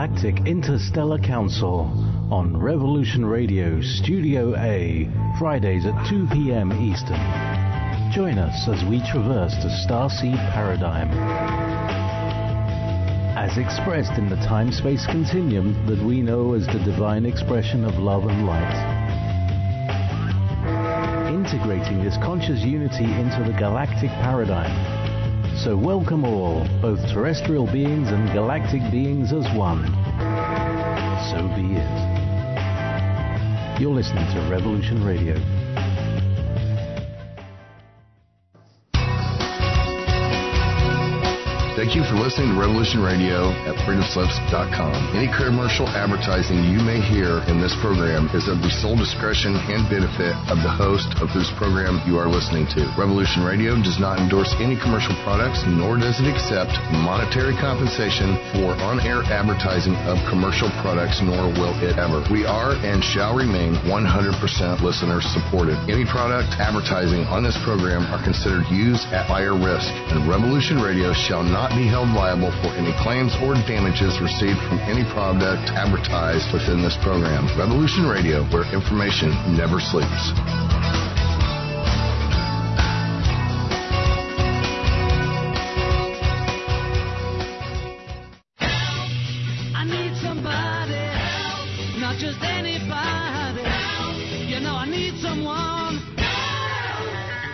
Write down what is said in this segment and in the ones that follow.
Galactic Interstellar Council on Revolution Radio Studio A, Fridays at 2 p.m. Eastern. Join us as we traverse the starseed paradigm, as expressed in the time-space continuum that we know as the divine expression of love and light. Integrating this conscious unity into the galactic paradigm. So welcome all, both terrestrial beings and galactic beings as one. So be it. You're listening to Revolution Radio. Thank you for listening to Revolution Radio at freedomslips.com. Any commercial advertising you may hear in this program is of the sole discretion and benefit of the host of whose program you are listening to. Revolution Radio does not endorse any commercial products, nor does it accept monetary compensation for on-air advertising of commercial products, nor will it ever. We are and shall remain 100% listener-supported. Any product advertising on this program are considered used at higher risk, and Revolution Radio shall not be held liable for any claims or damages received from any product advertised within this program. Revolution Radio, where information never sleeps. I need somebody help, not just anybody help. You know I need someone help.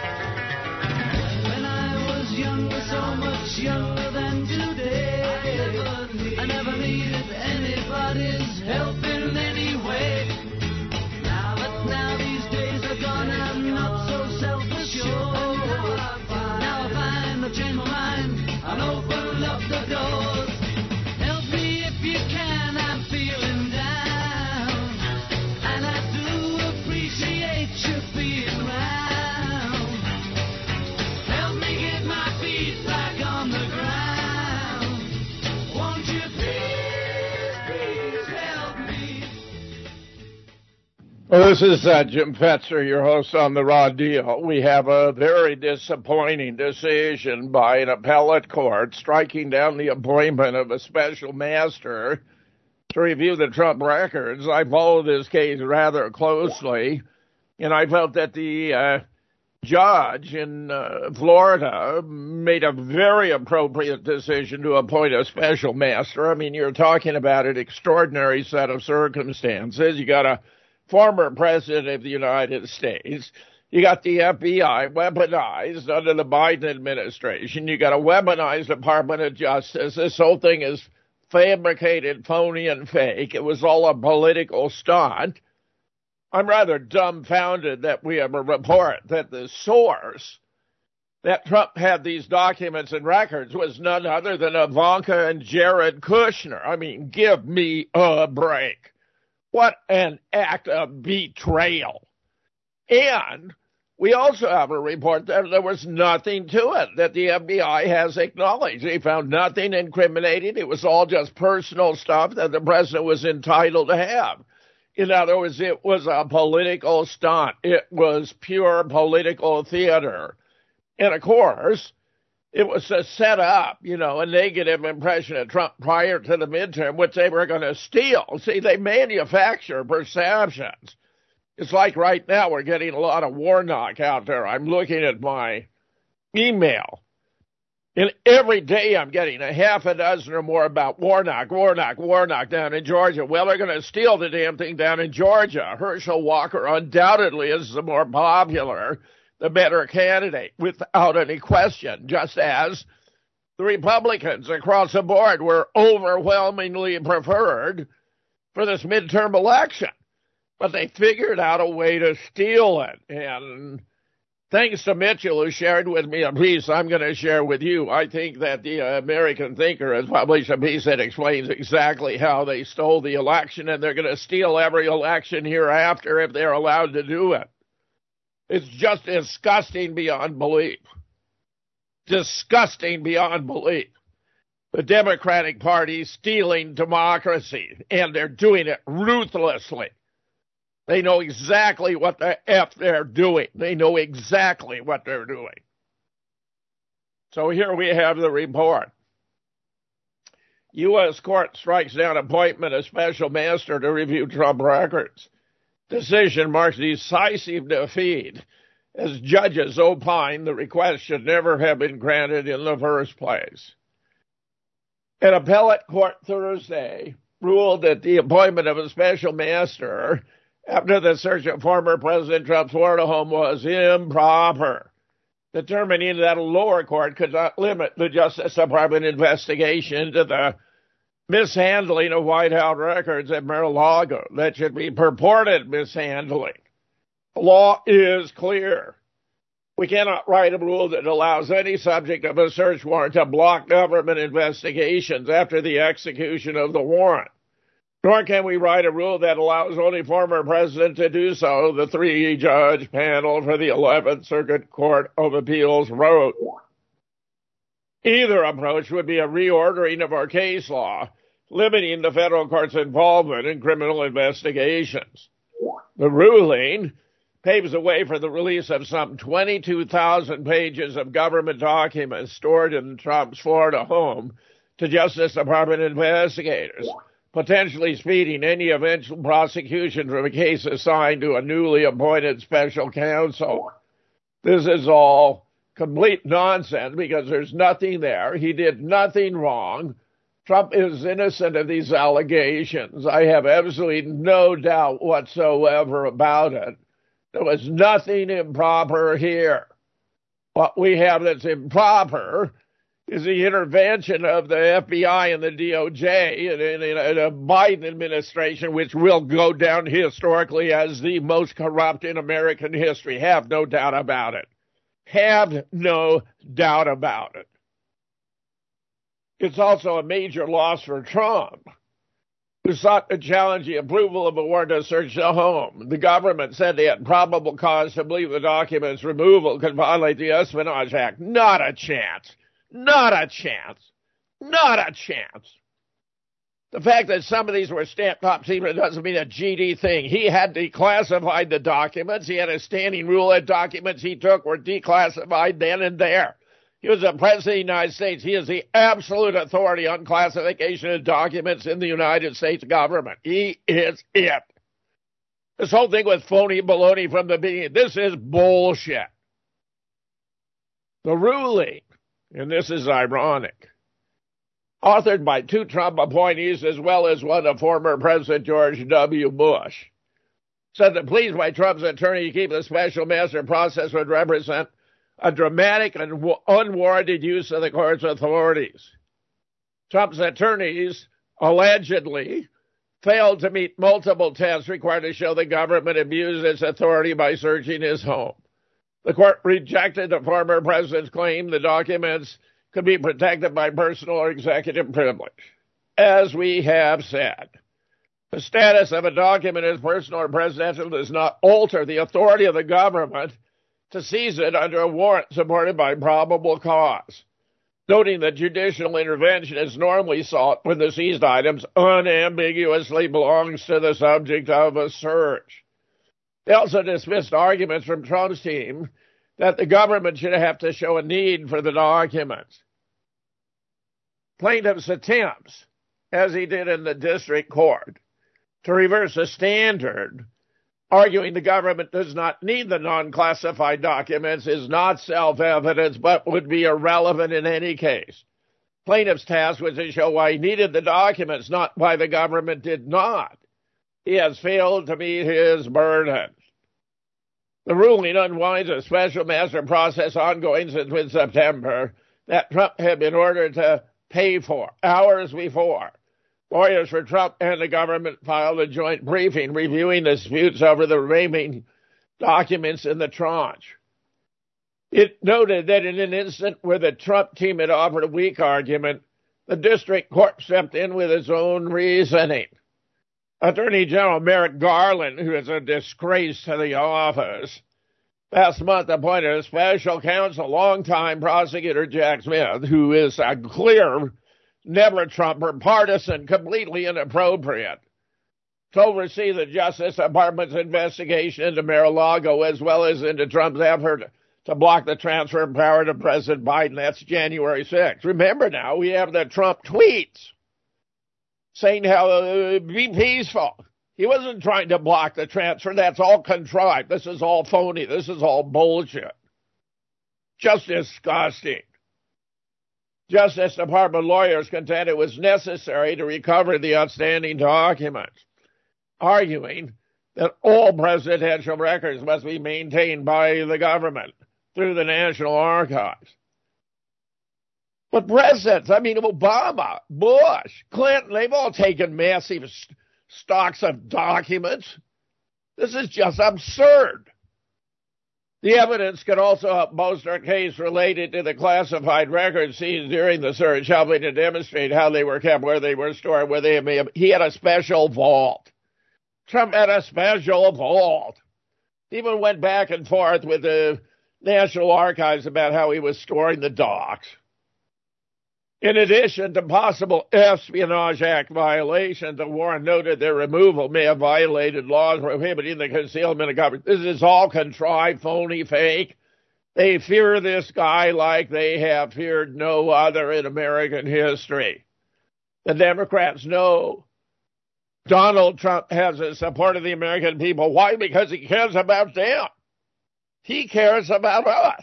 When I was younger, so much younger. I never needed anybody's help in any way. Now these days are gone, I'm not so self-assured. Now I find I've changed my mind and opened up the doors. Help me if you can, I'm feeling down, and I do appreciate you being around. Help me get my feet back on the ground. Well, this is Jim Fetzer, your host on The Raw Deal. We have a very disappointing decision by an appellate court striking down the appointment of a special master to review the Trump records. I followed this case rather closely, and I felt that the judge in Florida made a very appropriate decision to appoint a special master. I mean, you're talking about an extraordinary set of circumstances. You got a former president of the United States. You got the FBI weaponized under the Biden administration. You got a weaponized Department of Justice. This whole thing is fabricated, phony, and fake. It was all a political stunt. I'm rather dumbfounded that we have a report that the source that Trump had these documents and records was none other than Ivanka and Jared Kushner. I mean, give me a break. What an act of betrayal. And we also have a report that there was nothing to it, that the FBI has acknowledged. They found nothing incriminating. It was all just personal stuff that the president was entitled to have. In other words, it was a political stunt. It was pure political theater. And, of course, it was to set up, a negative impression of Trump prior to the midterm, which they were going to steal. See, they manufacture perceptions. It's like right now we're getting a lot of Warnock out there. I'm looking at my email, and every day I'm getting a half a dozen or more about Warnock down in Georgia. Well, they're going to steal the damn thing down in Georgia. Herschel Walker undoubtedly is the more popular, the better candidate, without any question, just as the Republicans across the board were overwhelmingly preferred for this midterm election. But they figured out a way to steal it. And thanks to Mitchell, who shared with me a piece I'm going to share with you, I think that the American Thinker has published a piece that explains exactly how they stole the election, and they're going to steal every election hereafter if they're allowed to do it. It's just disgusting beyond belief. Disgusting beyond belief. The Democratic Party stealing democracy, and they're doing it ruthlessly. They know exactly what the F they're doing. They know exactly what they're doing. So here we have the report. U.S. court strikes down appointment of special master to review Trump records. Decision marks decisive defeat as judges opine the request should never have been granted in the first place. An appellate court Thursday ruled that the appointment of a special master after the search of former President Trump's Florida home was improper, determining that a lower court could not limit the Justice Department investigation to the mishandling of White House records at Mar-a-Lago. That should be purported mishandling. The law is clear. We cannot write a rule that allows any subject of a search warrant to block government investigations after the execution of the warrant. Nor can we write a rule that allows only former president to do so, the three-judge panel for the 11th Circuit Court of Appeals wrote. Either approach would be a reordering of our case law, limiting the federal court's involvement in criminal investigations. The ruling paves the way for the release of some 22,000 pages of government documents stored in Trump's Florida home to Justice Department investigators, potentially speeding any eventual prosecution from a case assigned to a newly appointed special counsel. This is all complete nonsense because there's nothing there. He did nothing wrong. Trump is innocent of these allegations. I have absolutely no doubt whatsoever about it. There was nothing improper here. What we have that's improper is the intervention of the FBI and the DOJ in a Biden administration, which will go down historically as the most corrupt in American history. Have no doubt about it. Have no doubt about it. It's also a major loss for Trump, who sought to challenge the approval of a warrant to search the home. The government said they had probable cause to believe the documents' removal could violate the Espionage Act. Not a chance. Not a chance. Not a chance. The fact that some of these were stamped top secret doesn't mean a GD thing. He had declassified the documents. He had a standing rule that documents he took were declassified then and there. He was the President of the United States. He is the absolute authority on classification of documents in the United States government. He is it. This whole thing was phony baloney from the beginning. This is bullshit. The ruling, and this is ironic, authored by two Trump appointees as well as one of former President George W. Bush, said that pleas by Trump's attorney to keep the special master process would represent a dramatic and unwarranted use of the court's authorities. Trump's attorneys allegedly failed to meet multiple tests required to show the government abused its authority by searching his home. The court rejected the former president's claim the documents could be protected by personal or executive privilege. As we have said, the status of a document as personal or presidential does not alter the authority of the government to seize it under a warrant supported by probable cause, noting that judicial intervention is normally sought when the seized items unambiguously belongs to the subject of a search. They also dismissed arguments from Trump's team that the government should have to show a need for the documents. Plaintiff's attempts, as he did in the district court, to reverse the standard, arguing the government does not need the non-classified documents, is not self-evident, but would be irrelevant in any case. Plaintiff's task was to show why he needed the documents, not why the government did not. He has failed to meet his burden. The ruling unwinds a special master process ongoing since mid-September that Trump had been ordered to pay for hours before. Lawyers for Trump and the government filed a joint briefing reviewing disputes over the remaining documents in the tranche. It noted that in an instant where the Trump team had offered a weak argument, the district court stepped in with its own reasoning. Attorney General Merrick Garland, who is a disgrace to the office, last month appointed a special counsel, longtime prosecutor Jack Smith, who is a clear never-Trumper, partisan, completely inappropriate, to oversee the Justice Department's investigation into Mar-a-Lago as well as into Trump's effort to block the transfer of power to President Biden. That's January 6th. Remember now, we have the Trump tweets. saying how be peaceful. He wasn't trying to block the transfer. That's all contrived. This is all phony. This is all bullshit. Just disgusting. Justice Department lawyers contend it was necessary to recover the outstanding documents, arguing that all presidential records must be maintained by the government through the National Archives. But presidents, Obama, Bush, Clinton, they've all taken massive stocks of documents. This is just absurd. The evidence could also help bolster a case related to the classified records seized during the search, helping to demonstrate how they were kept, where they were stored, where they may have. He had a special vault. Trump had a special vault. Even went back and forth with the National Archives about how he was storing the docs. In addition to possible Espionage Act violations, the Warren noted their removal may have violated laws prohibiting the concealment of government. This is all contrived, phony, fake. They fear this guy like they have feared no other in American history. The Democrats know Donald Trump has the support of the American people. Why? Because he cares about them. He cares about us.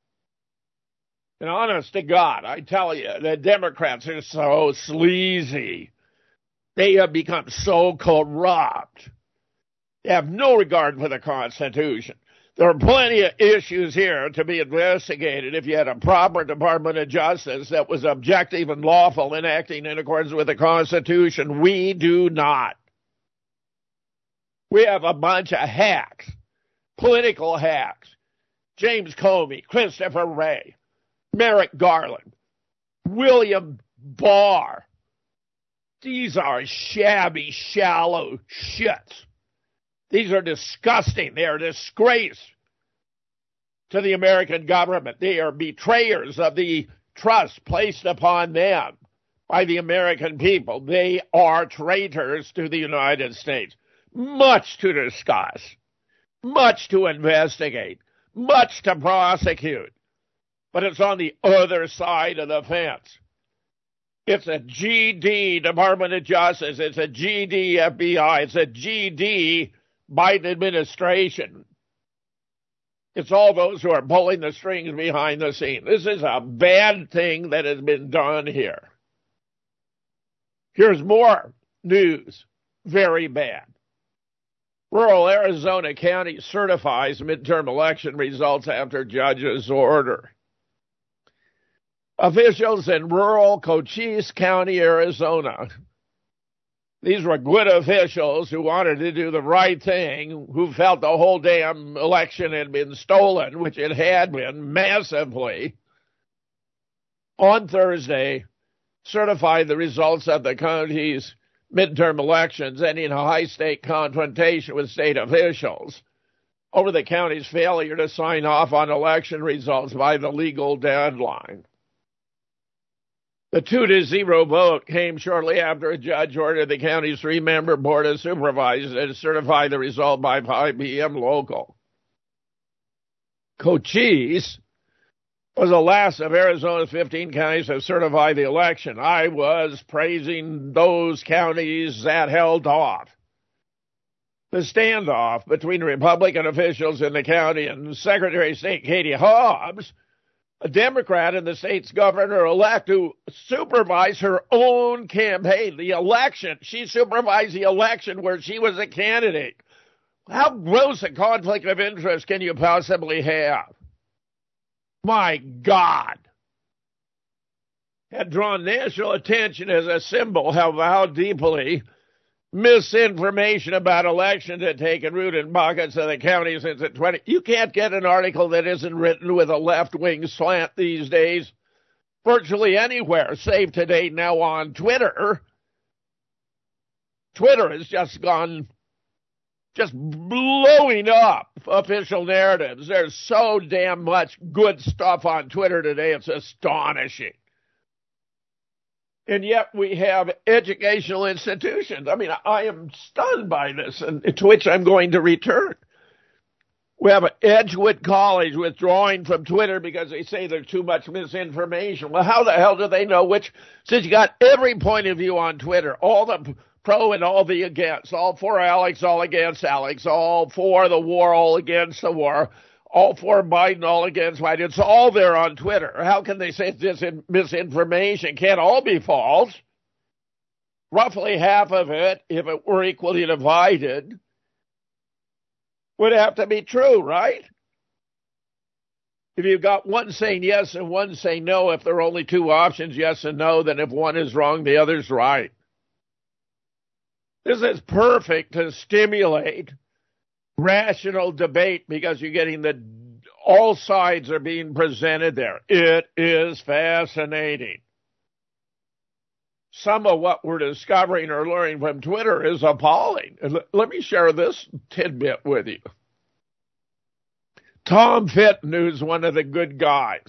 And honest to God, I tell you, the Democrats are so sleazy. They have become so corrupt. They have no regard for the Constitution. There are plenty of issues here to be investigated if you had a proper Department of Justice that was objective and lawful in acting in accordance with the Constitution. We do not. We have a bunch of hacks, political hacks. James Comey, Christopher Wray, Merrick Garland, William Barr. These are shabby, shallow shits. These are disgusting. They are a disgrace to the American government. They are betrayers of the trust placed upon them by the American people. They are traitors to the United States. Much to discuss, much to investigate, much to prosecute. But it's on the other side of the fence. It's a GD Department of Justice. It's a GD FBI. It's a GD Biden administration. It's all those who are pulling the strings behind the scenes. This is a bad thing that has been done here. Here's more news. Very bad. Rural Arizona County certifies midterm election results after judge's order. Officials in rural Cochise County, Arizona. These were good officials who wanted to do the right thing, who felt the whole damn election had been stolen, which it had been massively. On Thursday, certified the results of the county's midterm elections, ending a high-stake confrontation with state officials over the county's failure to sign off on election results by the legal deadline. The 2-0 vote came shortly after a judge ordered the county's 3-member board of supervisors to certify the result by 5 p.m. local. Cochise was the last of Arizona's 15 counties to certify the election. I was praising those counties that held off. The standoff between Republican officials in the county and Secretary of State Katie Hobbs, a Democrat and the state's governor-elect who supervised her own campaign, the election. She supervised the election where she was a candidate. How gross a conflict of interest can you possibly have? My God. Had drawn national attention as a symbol of how deeply misinformation about elections had taken root in pockets of the county since the 20. You can't get an article that isn't written with a left-wing slant these days virtually anywhere, save today now on Twitter. Twitter has just blowing up official narratives. There's so damn much good stuff on Twitter today, it's astonishing. And yet we have educational institutions. I mean, I am stunned by this, and to which I'm going to return. We have Edgewood College withdrawing from Twitter because they say there's too much misinformation. Well, how the hell do they know which? Since you got every point of view on Twitter, all the pro and all the against, all for Alex, all against Alex, all for the war, all against the war, all for Biden, all against Biden. It's all there on Twitter. How can they say it's misinformation? Can't all be false. Roughly half of it, if it were equally divided, would have to be true, right? If you've got one saying yes and one saying no, if there are only two options, yes and no, then if one is wrong, the other's right. This is perfect to stimulate rational debate because you're getting all sides are being presented there. It is fascinating. Some of what we're discovering or learning from Twitter is appalling. Let me share this tidbit with you. Tom Fitton, who's one of the good guys.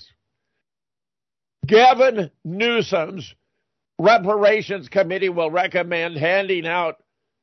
Gavin Newsom's reparations committee will recommend handing out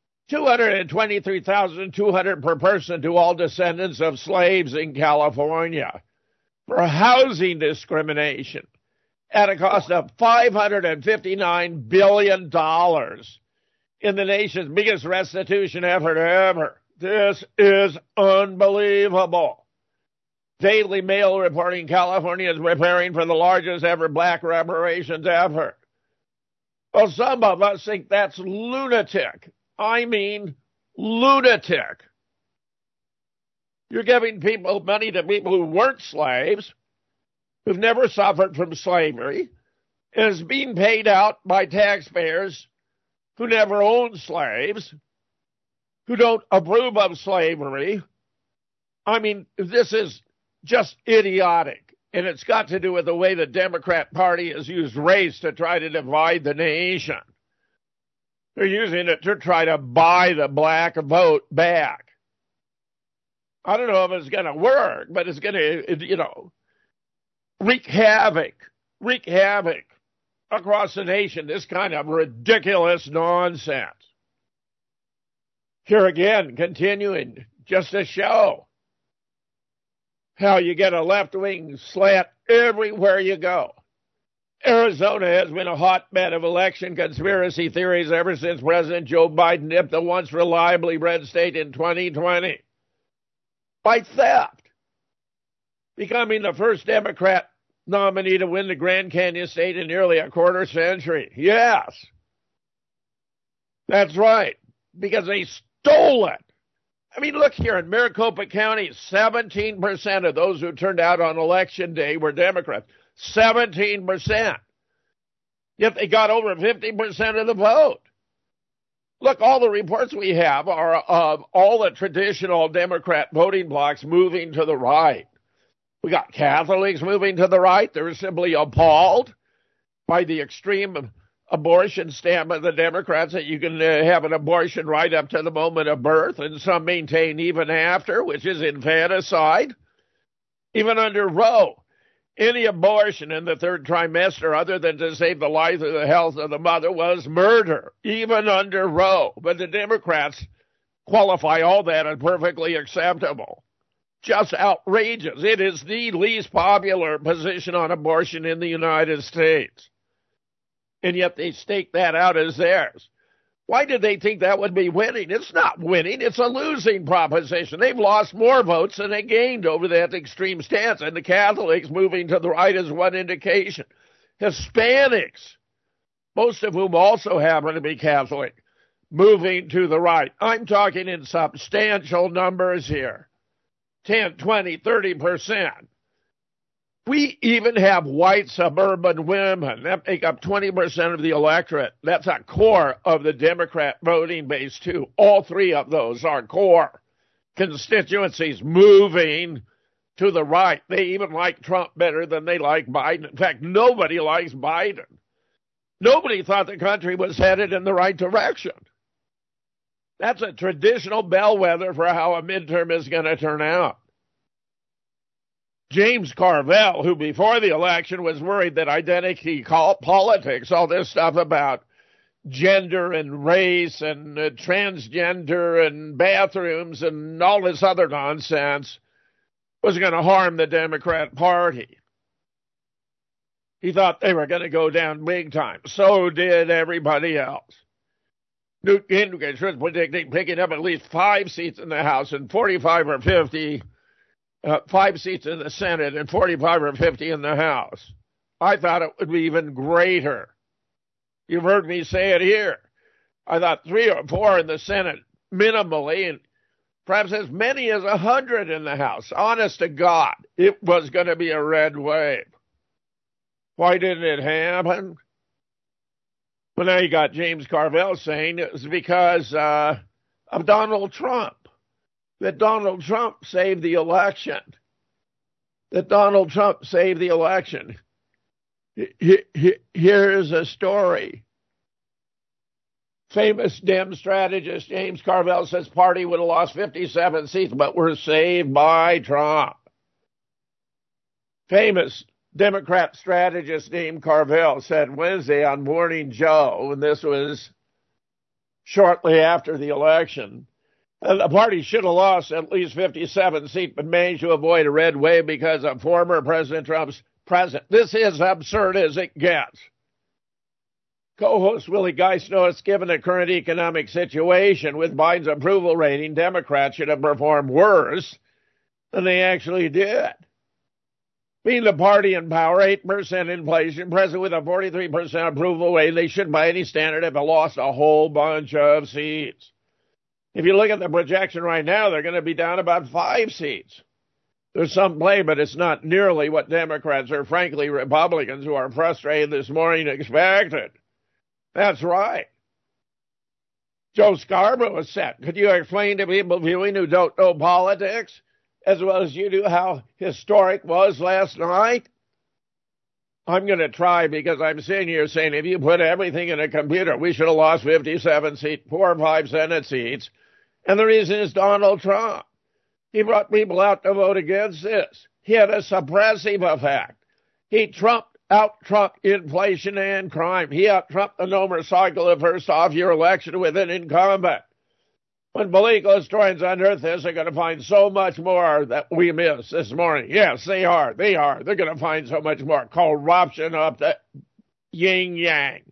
$223,200 per person to all descendants of slaves in California for housing discrimination at a cost of $559 billion in the nation's biggest restitution effort ever. This is unbelievable. Daily Mail reporting California is preparing for the largest ever black reparations effort. Well, some of us think that's lunatic. I mean, lunatic. You're giving money to people who weren't slaves, who've never suffered from slavery, and is being paid out by taxpayers who never owned slaves, who don't approve of slavery. I mean, this is just idiotic, and it's got to do with the way the Democrat Party has used race to try to divide the nation. They're using it to try to buy the black vote back. I don't know if it's going to work, but it's going to, wreak havoc across the nation, this kind of ridiculous nonsense. Here again, continuing just to show how you get a left-wing slant everywhere you go. Arizona has been a hotbed of election conspiracy theories ever since President Joe Biden nipped the once reliably red state in 2020 by theft, becoming the first Democrat nominee to win the Grand Canyon state in nearly a quarter century. Yes, that's right, because they stole it. I mean, look here, in Maricopa County, 17% of those who turned out on election day were Democrats. 17%. Yet they got over 50% of the vote. Look, all the reports we have are of all the traditional Democrat voting blocks moving to the right. We got Catholics moving to the right. They're simply appalled by the extreme abortion stand of the Democrats that you can have an abortion right up to the moment of birth, and some maintain even after, which is infanticide. Even under Roe, any abortion in the third trimester other than to save the life or the health of the mother was murder, even under Roe. But the Democrats qualify all that as perfectly acceptable. Just outrageous. It is the least popular position on abortion in the United States. And yet they stake that out as theirs. Why did they think that would be winning? It's not winning. It's a losing proposition. They've lost more votes than they gained over that extreme stance. And the Catholics moving to the right is one indication. Hispanics, most of whom also happen to be Catholic, moving to the right. I'm talking in substantial numbers here. 10, 20, 30%. We even have white suburban women that make up 20% of the electorate. That's a core of the Democrat voting base, too. All three of those are core constituencies moving to the right. They even like Trump better than they like Biden. In fact, nobody likes Biden. Nobody thought the country was headed in the right direction. That's a traditional bellwether for how a midterm is going to turn out. James Carville, who before the election was worried that identity politics, all this stuff about gender and race and transgender and bathrooms and all this other nonsense was going to harm the Democrat Party. He thought they were going to go down big time. So did everybody else. Newt Gingrich was predicting picking up at least 5 seats in the House and 45 or 50, 5 seats in the Senate and 45 or 50 in the House. I thought it would be even greater. You've heard me say it here. I thought 3 or 4 in the Senate minimally, and perhaps as many as 100 in the House. Honest to God, it was going to be a red wave. Why didn't it happen? Well, now you got James Carville saying it was because of Donald Trump, that Donald Trump saved the election, that Donald Trump saved the election. Here's a story. Famous Dem strategist James Carville says party would have lost 57 seats, but were saved by Trump. Famous Democrat strategist named Carville said Wednesday on Morning Joe, and this was shortly after the election, that the party should have lost at least 57 seats, but managed to avoid a red wave because of former President Trump's presence. This is absurd as it gets. Co-host Willie Geist noticed, given the current economic situation with Biden's approval rating, Democrats should have performed worse than they actually did. Being the party in power, 8% inflation, president with a 43% approval rating, they should, by any standard, have lost a whole bunch of seats. If you look at the projection right now, they're going to be down about 5 seats. There's some play, but it's not nearly what Democrats or, frankly, Republicans who are frustrated this morning expected. That's right. Joe Scarborough was set. Could you explain to people viewing who don't know politics as well as you do how historic was last night? I'm going to try, because I'm sitting here saying if you put everything in a computer, we should have lost 57 seats, 4 or 5 Senate seats. And the reason is Donald Trump. He brought people out to vote against this. He had a suppressive effect. He out-Trumped inflation and crime. He out-Trumped the no-more cycle of first off-year election with an incumbent. When political historians unearth this, they're going to find so much more that we missed this morning. Yes, they are. They're going to find so much more. Corruption up the yin-yang.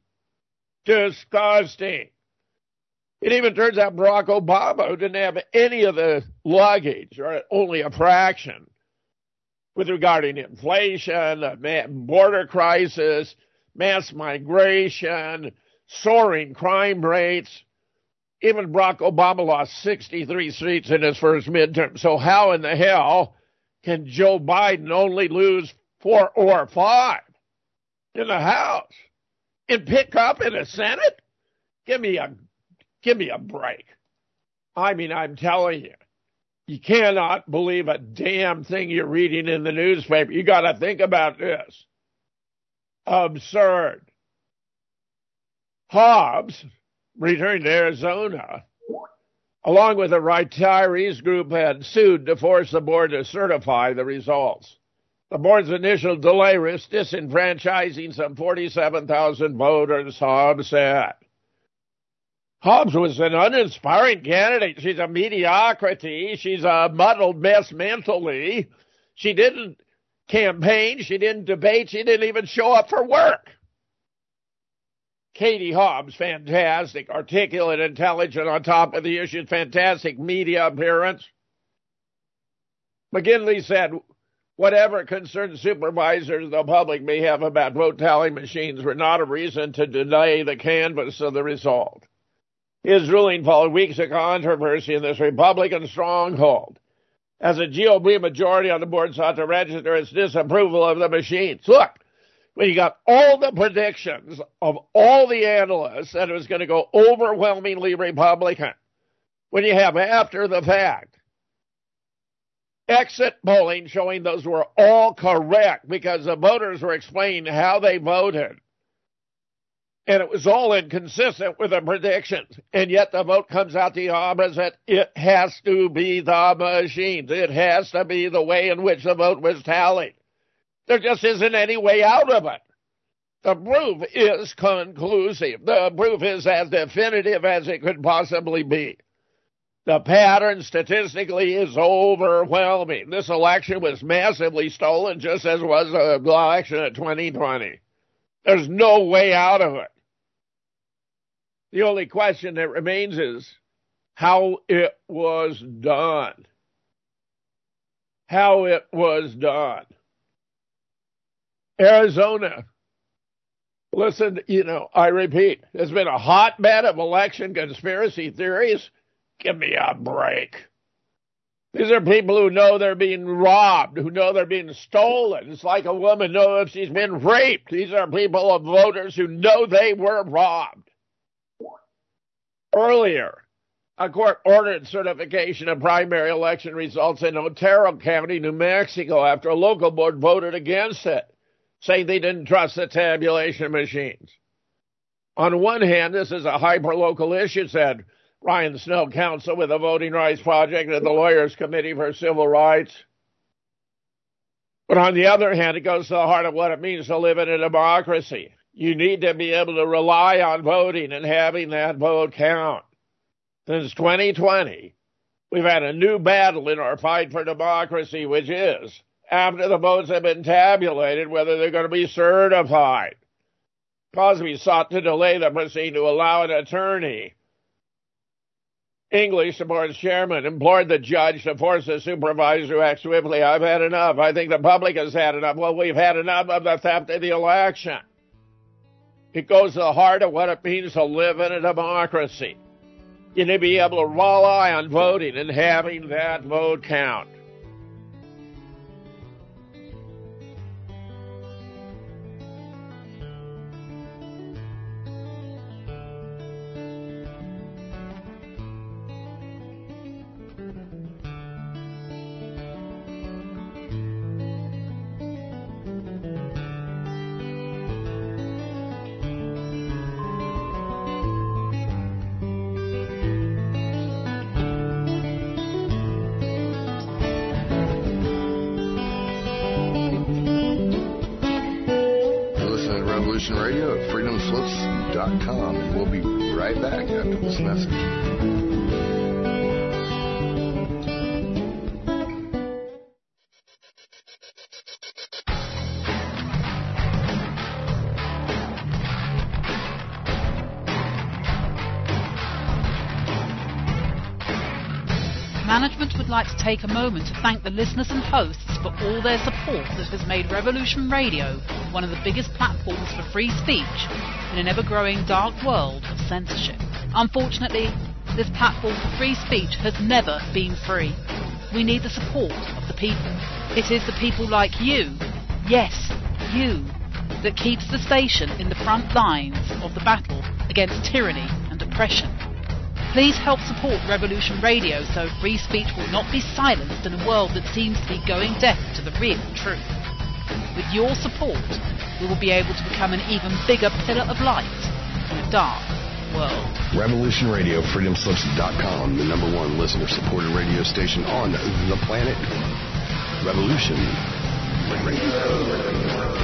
Disgusting. It even turns out Barack Obama, who didn't have any of the luggage, or only a fraction, with regarding inflation, border crisis, mass migration, soaring crime rates. Even Barack Obama lost 63 seats in his first midterm. So how in the hell can Joe Biden only lose 4 or 5 in the House and pick up in the Senate? Give me a break. I mean, I'm telling you, you cannot believe a damn thing you're reading in the newspaper. You got to think about this. Absurd. Hobbs returned to Arizona, along with a retirees group, had sued to force the board to certify the results. The board's initial delay risks disenfranchising some 47,000 voters, Hobbs said. Hobbs was an uninspiring candidate. She's a mediocrity. She's a muddled mess mentally. She didn't campaign. She didn't debate. She didn't even show up for work. Katie Hobbs, fantastic, articulate, intelligent, on top of the issues, fantastic media appearance. McGinley said, whatever concerned supervisors the public may have about vote tallying machines were not a reason to delay the canvass of the result. His ruling followed weeks of controversy in this Republican stronghold, as a GOP majority on the board sought to register its disapproval of the machines. Look, when you got all the predictions of all the analysts that it was going to go overwhelmingly Republican, when you have after the fact exit polling showing those were all correct because the voters were explaining how they voted, and it was all inconsistent with the predictions, and yet the vote comes out the opposite. It has to be the machines. It has to be the way in which the vote was tallied. There just isn't any way out of it. The proof is conclusive. The proof is as definitive as it could possibly be. The pattern statistically is overwhelming. This election was massively stolen, just as was the election of 2020. There's no way out of it. The only question that remains is how it was done. How it was done. Arizona, listen, I repeat, there's been a hotbed of election conspiracy theories. Give me a break. These are people who know they're being robbed, who know they're being stolen. It's like a woman knows if she's been raped. These are people of voters who know they were robbed. Earlier, a court ordered certification of primary election results in Otero County, New Mexico, after a local board voted against it, saying they didn't trust the tabulation machines. On one hand, this is a hyper-local issue, said Ryan Snow, counsel with the Voting Rights Project and the Lawyers Committee for Civil Rights. But on the other hand, it goes to the heart of what it means to live in a democracy. You need to be able to rely on voting and having that vote count. Since 2020, we've had a new battle in our fight for democracy, which is, after the votes have been tabulated, whether they're going to be certified. Cosby sought to delay the proceeding to allow an attorney. English, the board's chairman, implored the judge to force the supervisor to act swiftly. I've had enough. I think the public has had enough. Well, we've had enough of the theft of the election. It goes to the heart of what it means to live in a democracy. You need to be able to rely on voting and having that vote count. Radio at freedomslips.com, and we'll be right back after this message. Management would like to take a moment to thank the listeners and hosts for all their support that has made Revolution Radio one of the biggest platforms for free speech in an ever-growing dark world of censorship. Unfortunately, this platform for free speech has never been free. We need the support of the people. It is the people like you, yes, you, that keeps the station in the front lines of the battle against tyranny and oppression. Please help support Revolution Radio so free speech will not be silenced in a world that seems to be going deaf to the real truth. With your support, we will be able to become an even bigger pillar of light in a dark world. Revolution Radio, freedomslips.com, the #1 listener-supported radio station on the planet. Revolution Radio.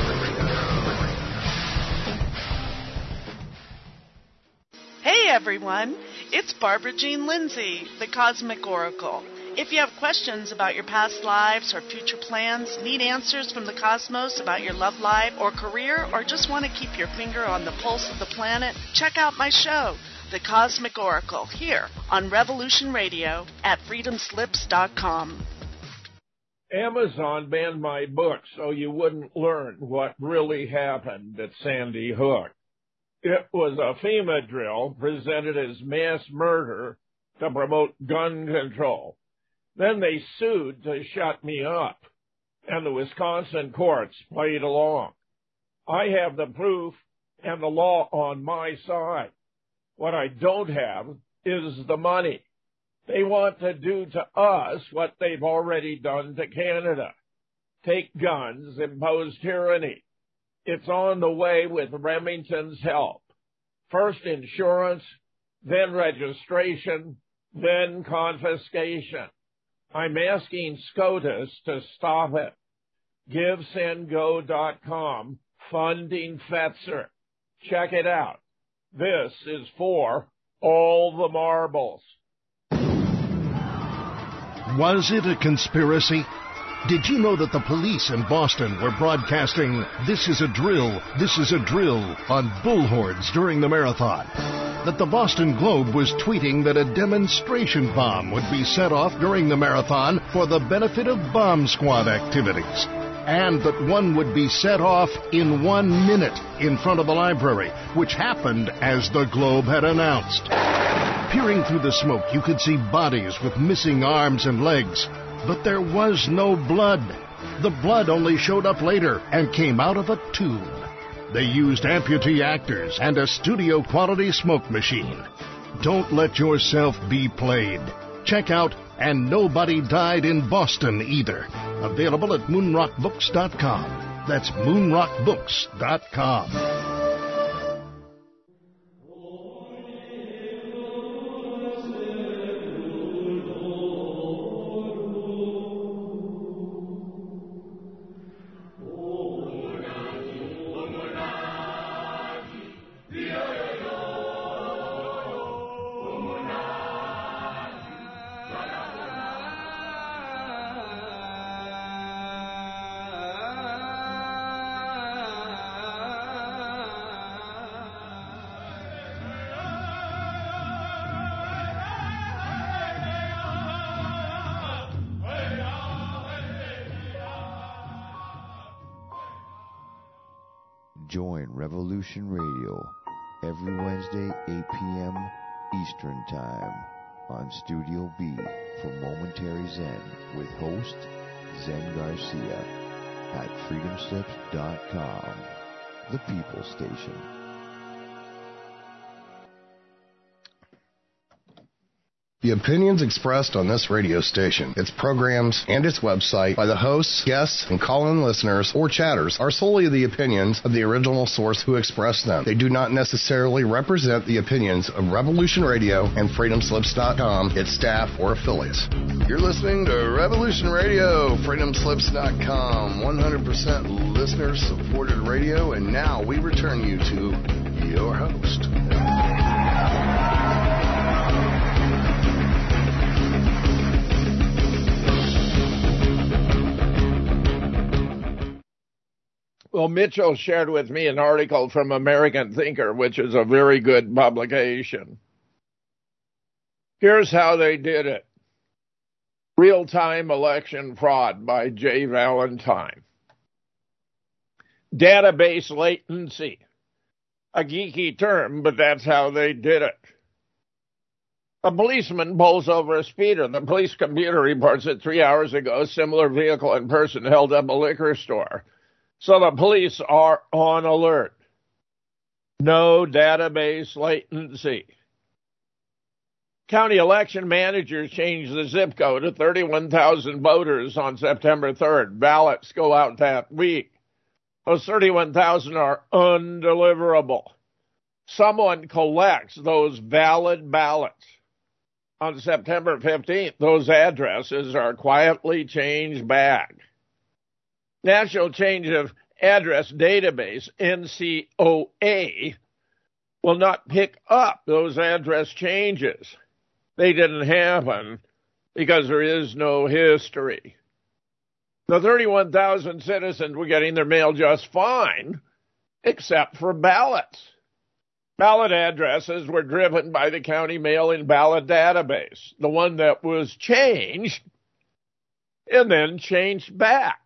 Hey everyone, it's Barbara Jean Lindsay, the Cosmic Oracle. If you have questions about your past lives or future plans, need answers from the cosmos about your love life or career, or just want to keep your finger on the pulse of the planet, check out my show, The Cosmic Oracle, here on Revolution Radio at freedomslips.com. Amazon banned my book so you wouldn't learn what really happened at Sandy Hook. It was a FEMA drill presented as mass murder to promote gun control. Then they sued to shut me up, and the Wisconsin courts played along. I have the proof and the law on my side. What I don't have is the money. They want to do to us what they've already done to Canada. Take guns, impose tyranny. It's on the way with Remington's help. First insurance, then registration, then confiscation. I'm asking SCOTUS to stop it. GiveSendGo.com, funding Fetzer. Check it out. This is for all the marbles. Was it a conspiracy? Did you know that the police in Boston were broadcasting, "This is a drill, this is a drill," on bullhorns during the marathon? That the Boston Globe was tweeting that a demonstration bomb would be set off during the marathon for the benefit of bomb squad activities? And that one would be set off in 1 minute in front of the library, which happened as the Globe had announced. Peering through the smoke, you could see bodies with missing arms and legs. But there was no blood. The blood only showed up later and came out of a tube. They used amputee actors and a studio-quality smoke machine. Don't let yourself be played. Check out And Nobody Died in Boston Either. Available at moonrockbooks.com. That's moonrockbooks.com. Join Revolution Radio every Wednesday, 8 p.m. Eastern Time on Studio B for Momentary Zen with host Zen Garcia at freedomslips.com, the People Station. The opinions expressed on this radio station, its programs, and its website by the hosts, guests, and call-in listeners or chatters are solely the opinions of the original source who expressed them. They do not necessarily represent the opinions of Revolution Radio and freedomslips.com, its staff, or affiliates. You're listening to Revolution Radio, freedomslips.com, 100% listener-supported radio, and now we return you to your host. Well, Mitchell shared with me an article from American Thinker, which is a very good publication. Here's how they did it. Real-time election fraud by Jay Valentine. Database latency. A geeky term, but that's how they did it. A policeman pulls over a speeder. The police computer reports that 3 hours ago, a similar vehicle and person held up a liquor store. So the police are on alert. No database latency. County election managers changed the zip code to 31,000 voters on September 3rd. Ballots go out that week. Those 31,000 are undeliverable. Someone collects those valid ballots. On September 15th, those addresses are quietly changed back. National Change of Address Database, NCOA, will not pick up those address changes. They didn't happen because there is no history. The 31,000 citizens were getting their mail just fine, except for ballots. Ballot addresses were driven by the county mail-in ballot database, the one that was changed and then changed back.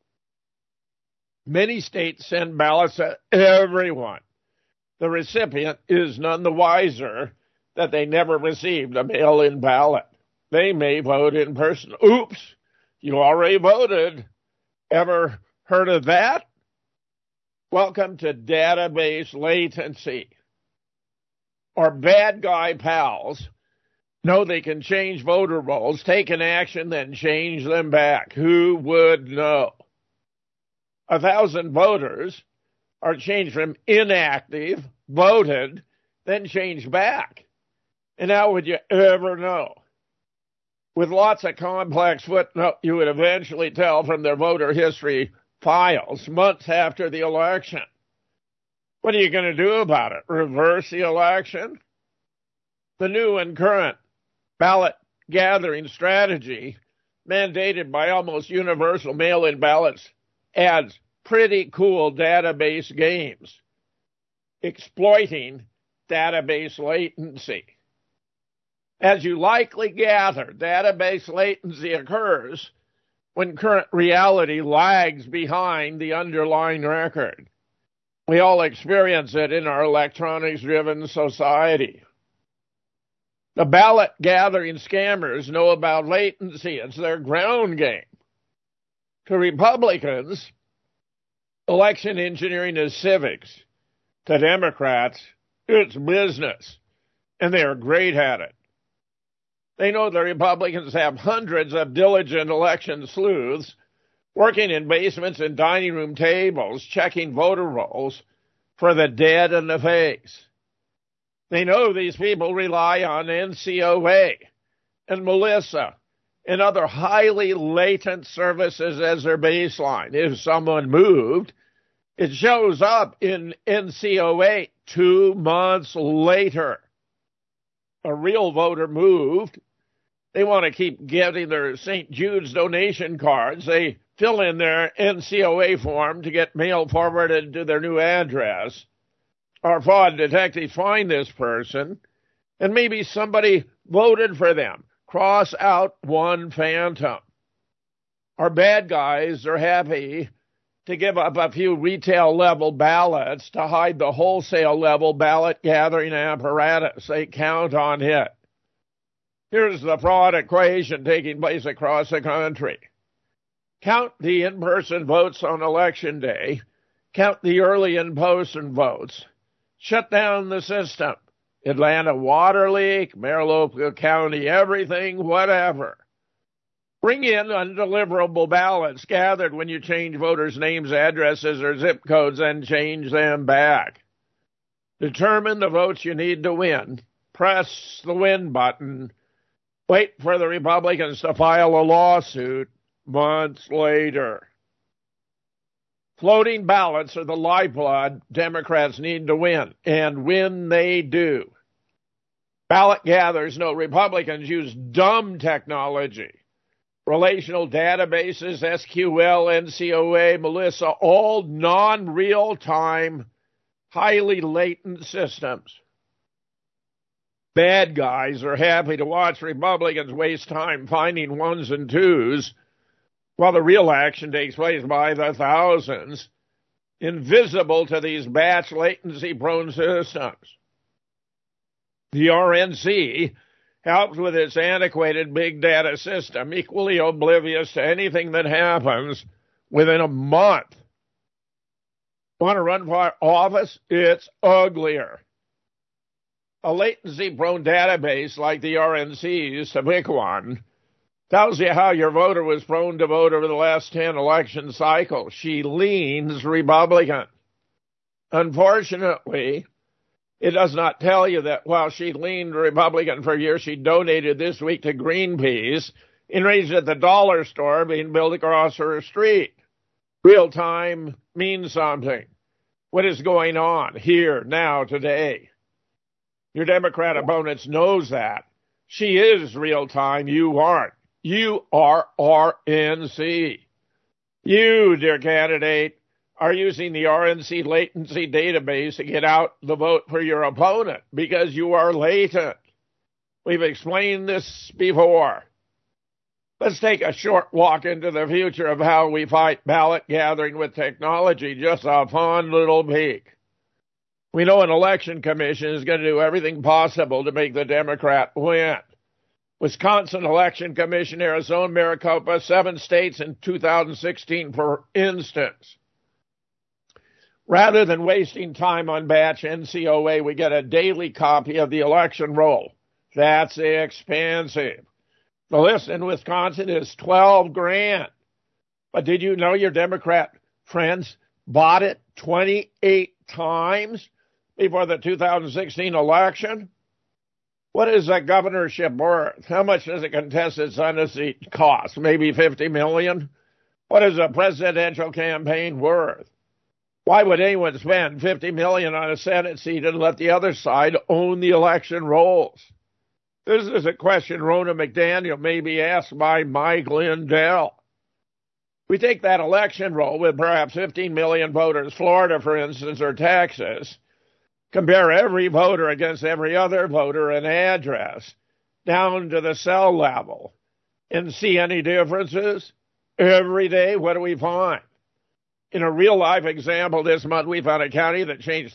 Many states send ballots to everyone. The recipient is none the wiser that they never received a mail-in ballot. They may vote in person. Oops, you already voted. Ever heard of that? Welcome to database latency. Our bad guy pals know they can change voter rolls, take an action, then change them back. Who would know? 1,000 voters are changed from inactive, voted, then changed back. And how would you ever know? With lots of complex footnotes, you would eventually tell from their voter history files months after the election. What are you going to do about it? Reverse the election? The new and current ballot gathering strategy mandated by almost universal mail-in ballots, adds pretty cool database games, exploiting database latency. As you likely gather, database latency occurs when current reality lags behind the underlying record. We all experience it in our electronics-driven society. The ballot-gathering scammers know about latency. It's their ground game. To Republicans, election engineering is civics. To Democrats, it's business, and they are great at it. They know the Republicans have hundreds of diligent election sleuths working in basements and dining room tables, checking voter rolls for the dead and the fakes. They know these people rely on NCOA and Melissa and other highly latent services as their baseline. If someone moved, it shows up in NCOA 2 months later. A real voter moved. They want to keep getting their St. Jude's donation cards. They fill in their NCOA form to get mail forwarded to their new address. Our fraud detectives find this person, and maybe somebody voted for them. Cross out one phantom. Our bad guys are happy to give up a few retail-level ballots to hide the wholesale-level ballot-gathering apparatus. They count on it. Here's the fraud equation taking place across the country. Count the in-person votes on Election Day. Count the early in-person votes. Shut down the system. Atlanta water leak, Maricopa County everything, whatever. Bring in undeliverable ballots gathered when you change voters' names, addresses, or zip codes and change them back. Determine the votes you need to win. Press the win button. Wait for the Republicans to file a lawsuit months later. Floating ballots are the lifeblood Democrats need to win, and when they do. Ballot gatherers know Republicans use dumb technology. Relational databases, SQL, NCOA, Melissa, all non-real-time, highly latent systems. Bad guys are happy to watch Republicans waste time finding ones and twos while the real action takes place by the thousands, invisible to these batch latency-prone systems. The RNC helps with its antiquated big data system, equally oblivious to anything that happens within a month. Want to run for office? It's uglier. A latency-prone database like the RNC's, to pick one, tells you how your voter was prone to vote over the last 10 election cycles. She leans Republican. Unfortunately, it does not tell you that while she leaned Republican for years, she donated this week to Greenpeace and raised at the dollar store being built across her street. Real time means something. What is going on here, now, today? Your Democrat opponents knows that. She is real time. You aren't. You are RNC. You, dear candidate, are using the RNC latency database to get out the vote for your opponent because you are latent. We've explained this before. Let's take a short walk into the future of how we fight ballot gathering with technology, just a fun little peek. We know an election commission is going to do everything possible to make the Democrat win. Wisconsin Election Commission, Arizona, Maricopa, 7 states in 2016, for instance. Rather than wasting time on batch NCOA, we get a daily copy of the election roll. That's expensive. The list in Wisconsin is $12,000. But did you know your Democrat friends bought it 28 times before the 2016 election? What is a governorship worth? How much does a contested Senate seat cost? Maybe $50 million? What is a presidential campaign worth? Why would anyone spend $50 million on a Senate seat and let the other side own the election rolls? This is a question Ronna McDaniel may be asked by Mike Lindell. We take that election roll with perhaps 15 million voters, Florida, for instance, or Texas, compare every voter against every other voter and address down to the cell level and see any differences? Every day, what do we find? In a real-life example this month, we found a county that changed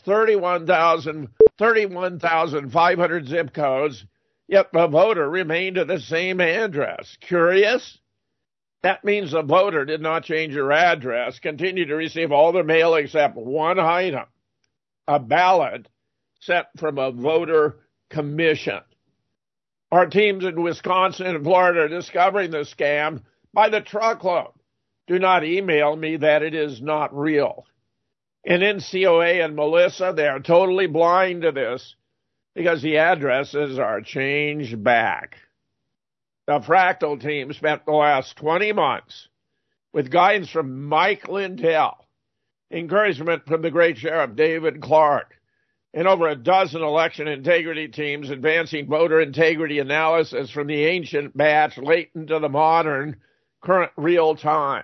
31,500 zip codes, yet the voter remained at the same address. Curious? That means the voter did not change her address, continued to receive all their mail except one item, a ballot sent from a voter commission. Our teams in Wisconsin and Florida are discovering the scam by the truckload. Do not email me that it is not real. And NCOA and Melissa, they are totally blind to this because the addresses are changed back. The Fractal team spent the last 20 months with guidance from Mike Lindell, encouragement from the great Sheriff David Clark, and over a dozen election integrity teams advancing voter integrity analysis from the ancient batch latent to the modern, current real time.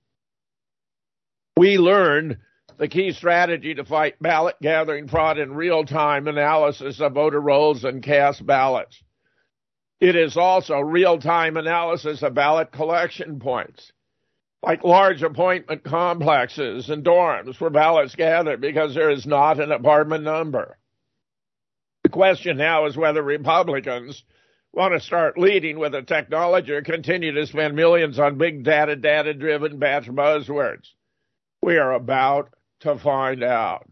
We learned the key strategy to fight ballot gathering fraud in real-time analysis of voter rolls and cast ballots. It is also real-time analysis of ballot collection points, like large appointment complexes and dorms where ballots gather because there is not an apartment number. The question now is whether Republicans want to start leading with the technology or continue to spend millions on big data-driven batch buzzwords. We are about to find out.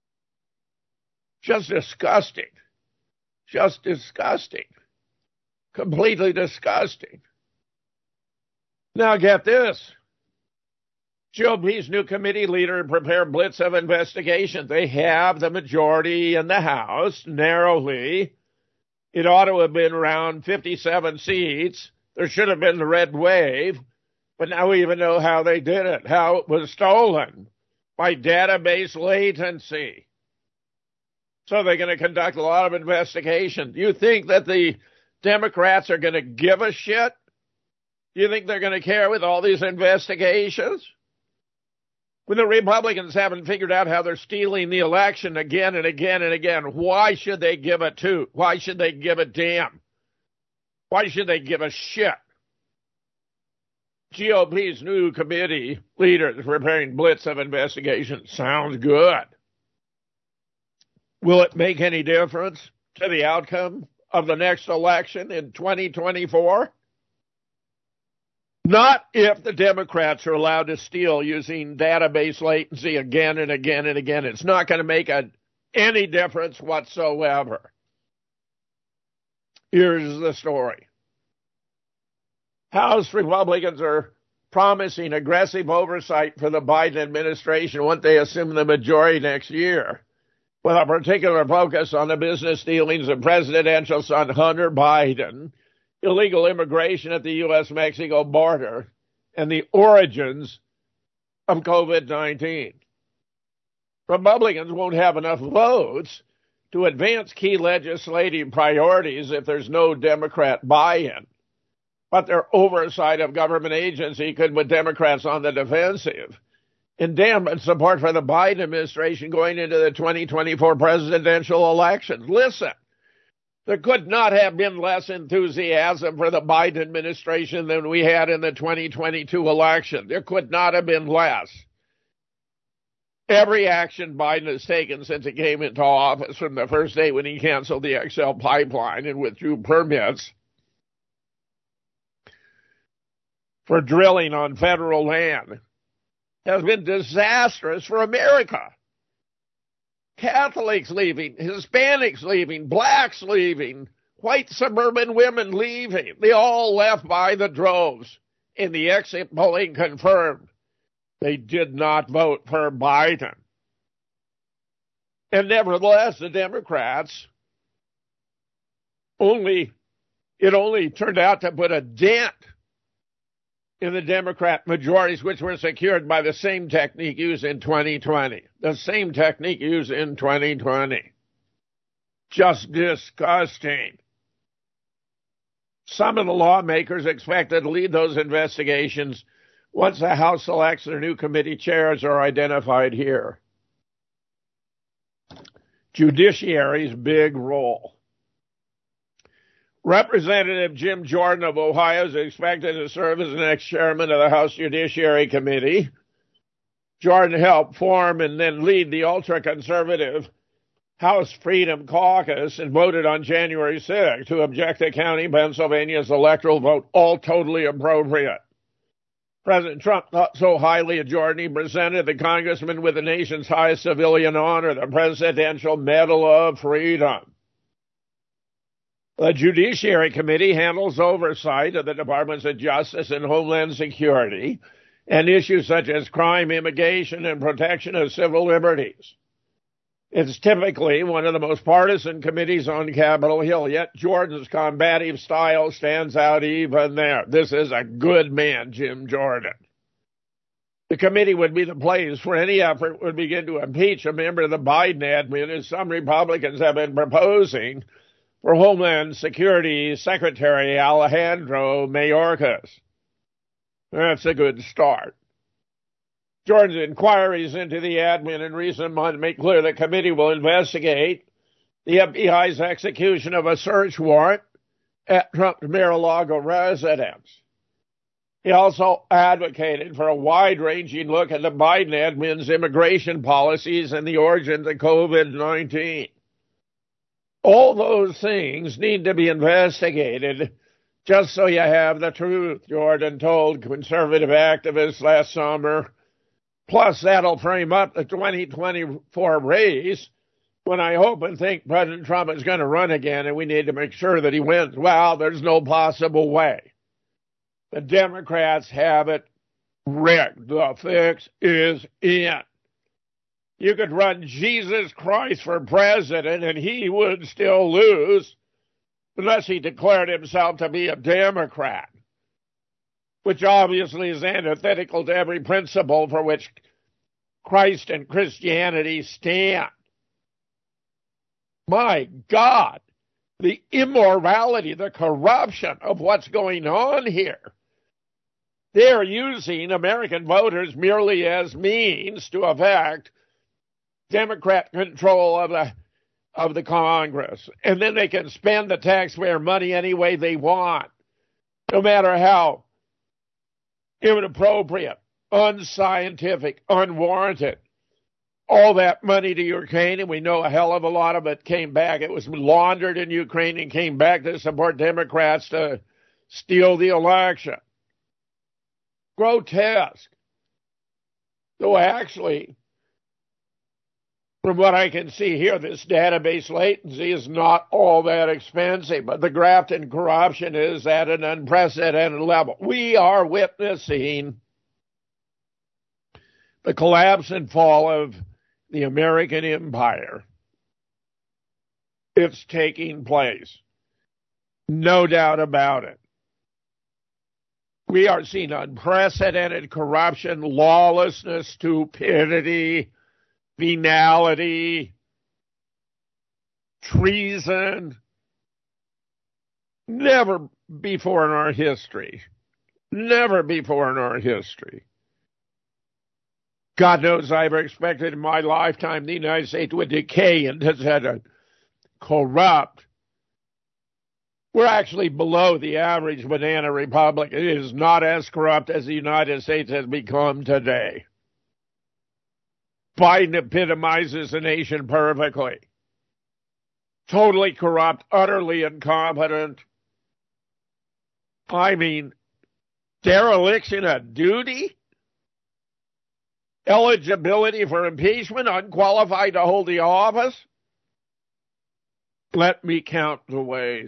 Just disgusting. Just disgusting. Completely disgusting. Now get this. GOP's new committee leader prepared blitz of investigation. They have the majority in the House, narrowly. It ought to have been around 57 seats. There should have been the red wave. But now we even know how they did it, how it was stolen by database latency. So they're going to conduct a lot of investigation. Do you think that the Democrats are going to give a shit? Do you think they're going to care with all these investigations? When the Republicans haven't figured out how they're stealing the election again and again and again, why should they give a toot? Why should they give a damn? Why should they give a shit? GOP's new committee leaders preparing blitz of investigation. Sounds good. Will it make any difference to the outcome of the next election in 2024? Not if the Democrats are allowed to steal using database latency again and again and again. It's not going to make any difference whatsoever. Here's the story. House Republicans are promising aggressive oversight for the Biden administration once they assume the majority next year, with a particular focus on the business dealings of presidential son Hunter Biden, illegal immigration at the U.S.-Mexico border, and the origins of COVID-19. Republicans won't have enough votes to advance key legislative priorities if there's no Democrat buy-in. But their oversight of government agency could put Democrats on the defensive and dampen support for the Biden administration going into the 2024 presidential elections. Listen, there could not have been less enthusiasm for the Biden administration than we had in the 2022 election. There could not have been less. Every action Biden has taken since he came into office, from the first day when he canceled the XL pipeline and withdrew permits for drilling on federal land, has been disastrous for America. Catholics leaving, Hispanics leaving, blacks leaving, white suburban women leaving. They all left by the droves. And the exit polling confirmed they did not vote for Biden. And nevertheless, the Democrats only turned out to put a dent in the Democrat majorities, which were secured by the same technique used in 2020. The same technique used in 2020. Just disgusting. Some of the lawmakers expected to lead those investigations once the House selects their new committee chairs are identified here. Judiciary's big role. Representative Jim Jordan of Ohio is expected to serve as the next chairman of the House Judiciary Committee. Jordan helped form and then lead the ultra-conservative House Freedom Caucus and voted on January 6th to object to County, Pennsylvania's electoral vote, all totally appropriate. President Trump thought so highly of Jordan, he presented the congressman with the nation's highest civilian honor, the Presidential Medal of Freedom. The Judiciary Committee handles oversight of the Departments of Justice and Homeland Security and issues such as crime, immigration, and protection of civil liberties. It's typically one of the most partisan committees on Capitol Hill, yet Jordan's combative style stands out even there. This is a good man, Jim Jordan. The committee would be the place where any effort would begin to impeach a member of the Biden admin, as some Republicans have been proposing for Homeland Security Secretary Alejandro Mayorkas. That's a good start. Jordan's inquiries into the admin in recent months make clear the committee will investigate the FBI's execution of a search warrant at Trump's Mar-a-Lago residence. He also advocated for a wide-ranging look at the Biden admin's immigration policies and the origins of COVID-19. All those things need to be investigated just so you have the truth, Jordan told conservative activists last summer. Plus, that'll frame up the 2024 race when I hope and think President Trump is going to run again and we need to make sure that he wins. Well, there's no possible way. The Democrats have it rigged. The fix is in. You could run Jesus Christ for president and he would still lose unless he declared himself to be a Democrat, which obviously is antithetical to every principle for which Christ and Christianity stand. My God, the immorality, the corruption of what's going on here. They're using American voters merely as means to affect Democrat control of the Congress. And then they can spend the taxpayer money any way they want, no matter how inappropriate, unscientific, unwarranted. All that money to Ukraine, and we know a hell of a lot of it came back. It was laundered in Ukraine and came back to support Democrats to steal the election. Grotesque. Though actually, from what I can see here, this database latency is not all that expensive, but the graft and corruption is at an unprecedented level. We are witnessing the collapse and fall of the American empire. It's taking place. No doubt about it. We are seeing unprecedented corruption, lawlessness, stupidity, venality, treason. Never before in our history. Never before in our history. God knows I ever expected in my lifetime the United States would decay into such a corrupt. We're actually below the average banana republic. It is not as corrupt as the United States has become today. Biden epitomizes the nation perfectly. Totally corrupt, utterly incompetent. I mean, dereliction of duty? Eligibility for impeachment, unqualified to hold the office? Let me count the ways.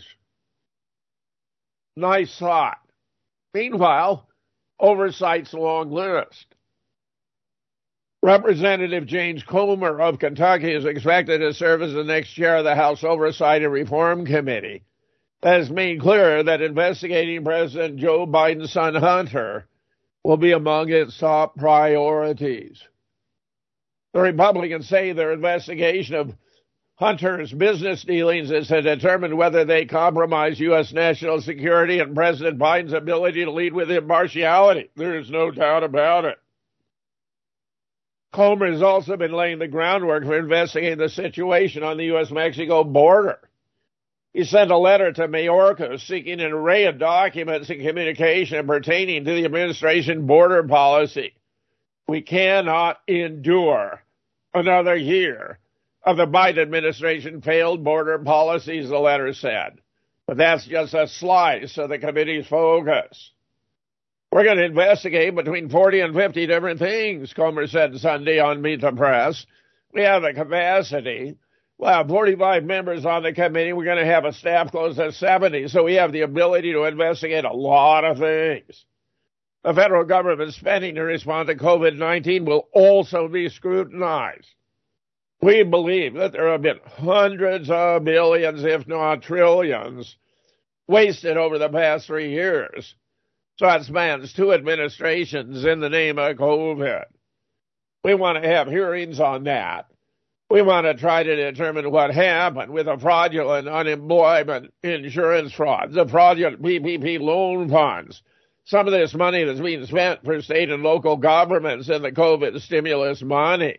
Nice thought. Meanwhile, oversight's a long list. Representative James Comer of Kentucky is expected to serve as the next chair of the House Oversight and Reform Committee. That has made clear that investigating President Joe Biden's son Hunter will be among its top priorities. The Republicans say their investigation of Hunter's business dealings is to determine whether they compromise U.S. national security and President Biden's ability to lead with impartiality. There's no doubt about it. Comer has also been laying the groundwork for investigating the situation on the U.S.-Mexico border. He sent a letter to Mayorkas seeking an array of documents and communication pertaining to the administration border policy. We cannot endure another year of the Biden administration failed border policies, the letter said. But that's just a slice of the committee's focus. We're going to investigate between 40 and 50 different things, Comer said Sunday on Meet the Press. We have the capacity. We'll have 45 members on the committee. We're going to have a staff close to 70, so we have the ability to investigate a lot of things. The federal government's spending to respond to COVID-19 will also be scrutinized. We believe that there have been hundreds of billions, if not trillions, wasted over the past 3 years. So that spans 2 administrations in the name of COVID. We want to have hearings on that. We want to try to determine what happened with the fraudulent unemployment insurance fraud, the fraudulent PPP loan funds, some of this money that's being spent for state and local governments in the COVID stimulus money.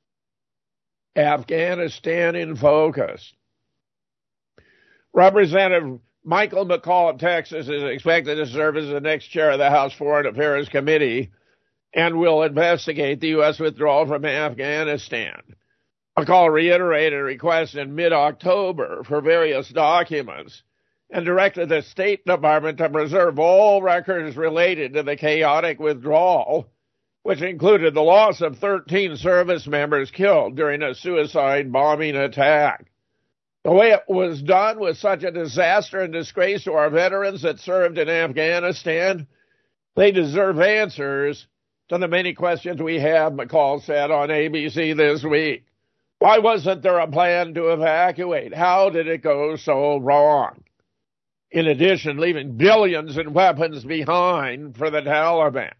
Afghanistan in focus. Representative Michael McCall of Texas is expected to serve as the next chair of the House Foreign Affairs Committee and will investigate the U.S. withdrawal from Afghanistan. McCall reiterated a request in mid-October for various documents and directed the State Department to preserve all records related to the chaotic withdrawal, which included the loss of 13 service members killed during a suicide bombing attack. The way it was done was such a disaster and disgrace to our veterans that served in Afghanistan. They deserve answers to the many questions we have, McCall said on ABC this week. Why wasn't there a plan to evacuate? How did it go so wrong? In addition, leaving billions in weapons behind for the Taliban.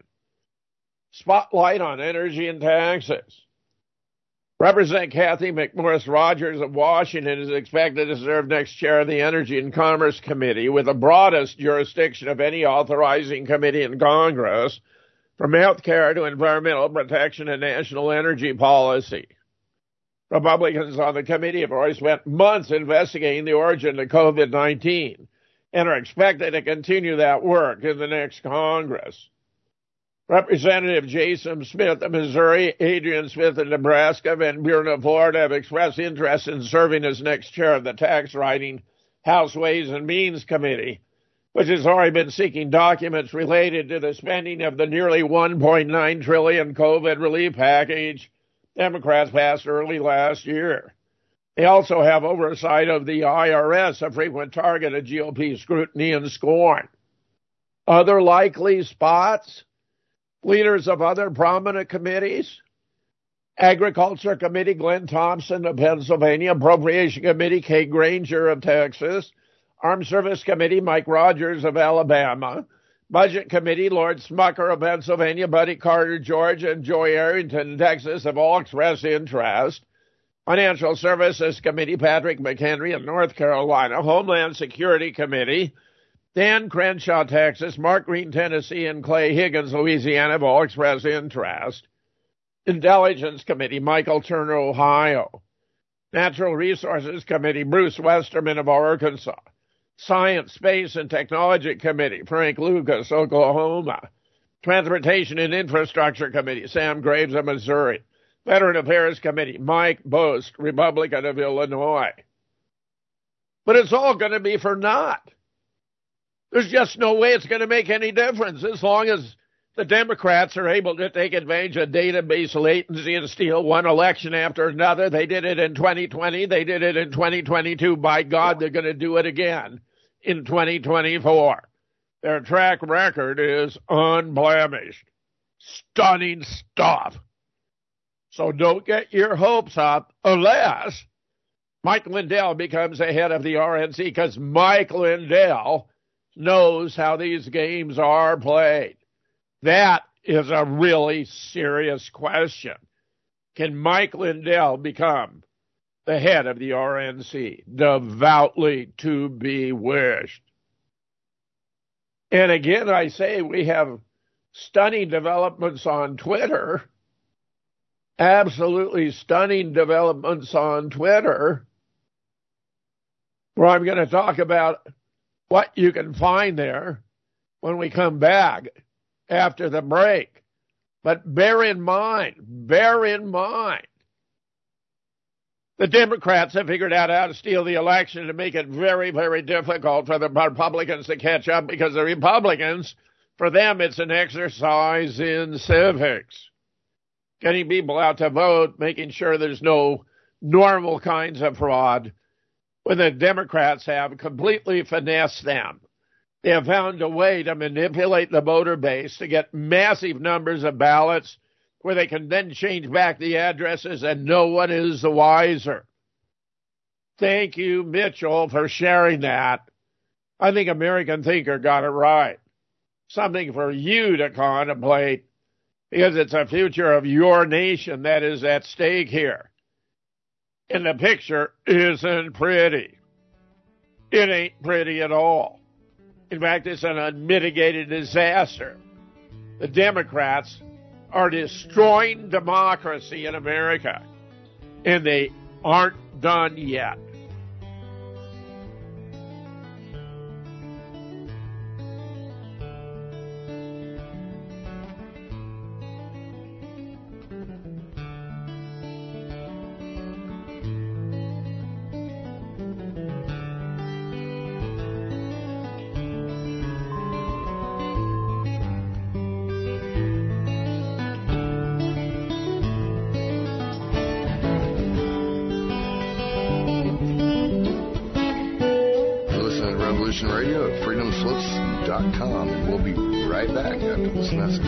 Spotlight on energy and taxes. Representative Kathy McMorris Rogers of Washington is expected to serve next chair of the Energy and Commerce Committee with the broadest jurisdiction of any authorizing committee in Congress, from health care to environmental protection and national energy policy. Republicans on the committee have already spent months investigating the origin of COVID-19 and are expected to continue that work in the next Congress. Representative Jason Smith of Missouri, Adrian Smith of Nebraska, Van Buren of Florida have expressed interest in serving as next chair of the tax writing House Ways and Means Committee, which has already been seeking documents related to the spending of the nearly $1.9 trillion COVID relief package Democrats passed early last year. They also have oversight of the IRS, a frequent target of GOP scrutiny and scorn. Other likely spots? Leaders of other prominent committees: Agriculture Committee, Glenn Thompson of Pennsylvania; Appropriation Committee, Kay Granger of Texas; Armed Service Committee, Mike Rogers of Alabama; Budget Committee, Lord Smucker of Pennsylvania; Buddy Carter, Georgia; and Joy Arrington, Texas, have all expressed interest. Financial Services Committee, Patrick McHenry of North Carolina; Homeland Security Committee, Dan Crenshaw, Texas; Mark Green, Tennessee; and Clay Higgins, Louisiana, have all expressed interest. Intelligence Committee, Michael Turner, Ohio; Natural Resources Committee, Bruce Westerman of Arkansas; Science, Space, and Technology Committee, Frank Lucas, Oklahoma; Transportation and Infrastructure Committee, Sam Graves of Missouri; Veteran Affairs Committee, Mike Bost, Republican of Illinois. But it's all going to be for naught. There's just no way it's going to make any difference as long as the Democrats are able to take advantage of database latency and steal one election after another. They did it in 2020. They did it in 2022. By God, they're going to do it again in 2024. Their track record is unblemished. Stunning stuff. So don't get your hopes up unless Mike Lindell becomes the head of the RNC, because Mike Lindell knows how these games are played. That is a really serious question. Can Mike Lindell become the head of the RNC, devoutly to be wished. And again, I say we have stunning developments on Twitter, absolutely stunning developments on Twitter, where I'm going to talk about what you can find there when we come back after the break. But bear in mind, the Democrats have figured out how to steal the election to make it very, very difficult for the Republicans to catch up, because the Republicans, for them, it's an exercise in civics. Getting people out to vote, making sure there's no normal kinds of fraud, when the Democrats have completely finessed them. They have found a way to manipulate the voter base to get massive numbers of ballots where they can then change back the addresses and no one is the wiser. Thank you, Mitchell, for sharing that. I think American Thinker got it right. Something for you to contemplate, because it's the future of your nation that is at stake here. And the picture isn't pretty. It ain't pretty at all. In fact, it's an unmitigated disaster. The Democrats are destroying democracy in America, and they aren't done yet. Radio at freedomslips.com, and we'll be right back after this message.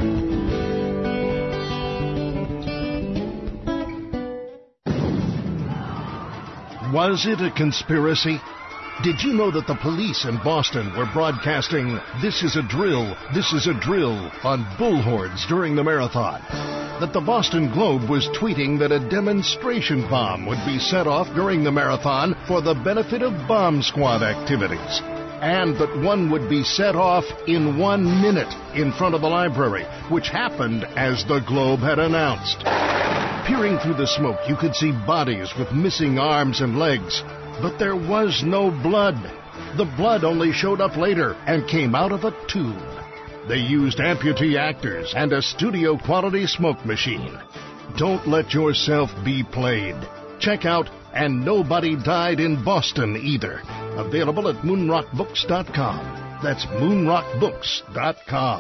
Was it a conspiracy? Did you know that the police in Boston were broadcasting "This is a drill, this is a drill" on bullhorns during the marathon? That the Boston Globe was tweeting that a demonstration bomb would be set off during the marathon for the benefit of bomb squad activities? And that one would be set off in 1 minute in front of the library, which happened as the Globe had announced. Peering through the smoke, you could see bodies with missing arms and legs. But there was no blood. The blood only showed up later and came out of a tube. They used amputee actors and a studio-quality smoke machine. Don't let yourself be played. Check out And Nobody Died in Boston Either. Available at moonrockbooks.com. That's moonrockbooks.com.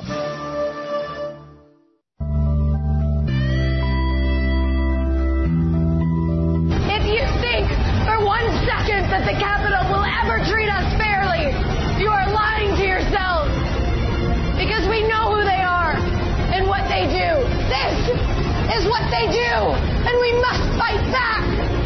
That the Capitol will ever treat us fairly, you are lying to yourselves, because we know who they are and what they do. This is what they do, and we must fight back.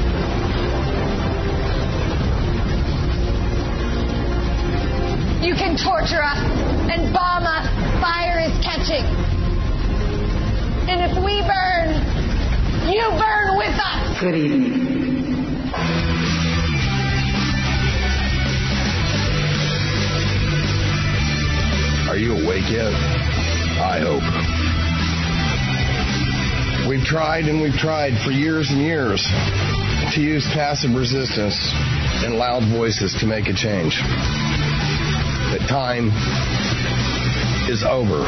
You can torture us and bomb us. Fire is catching. And if we burn, you burn with us. Good evening. Are you awake yet? I hope. We've tried and we've tried for years and years to use passive resistance and loud voices to make a change. The time is over.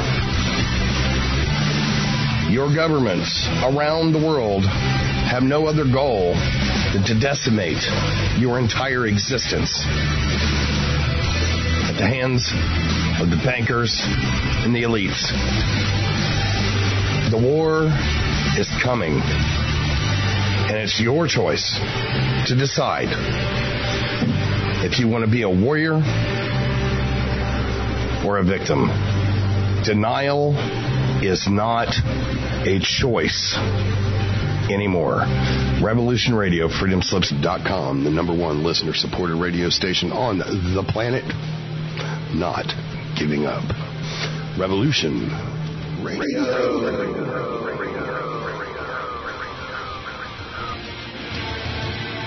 Your governments around the world have no other goal than to decimate your entire existence at the hands of the bankers and the elites. The war is coming, and it's your choice to decide if you want to be a warrior or a victim. Denial is not a choice anymore. Revolution Radio, freedomslips.com, the #1 listener-supported radio station on the planet. Not giving up. Revolution Radio.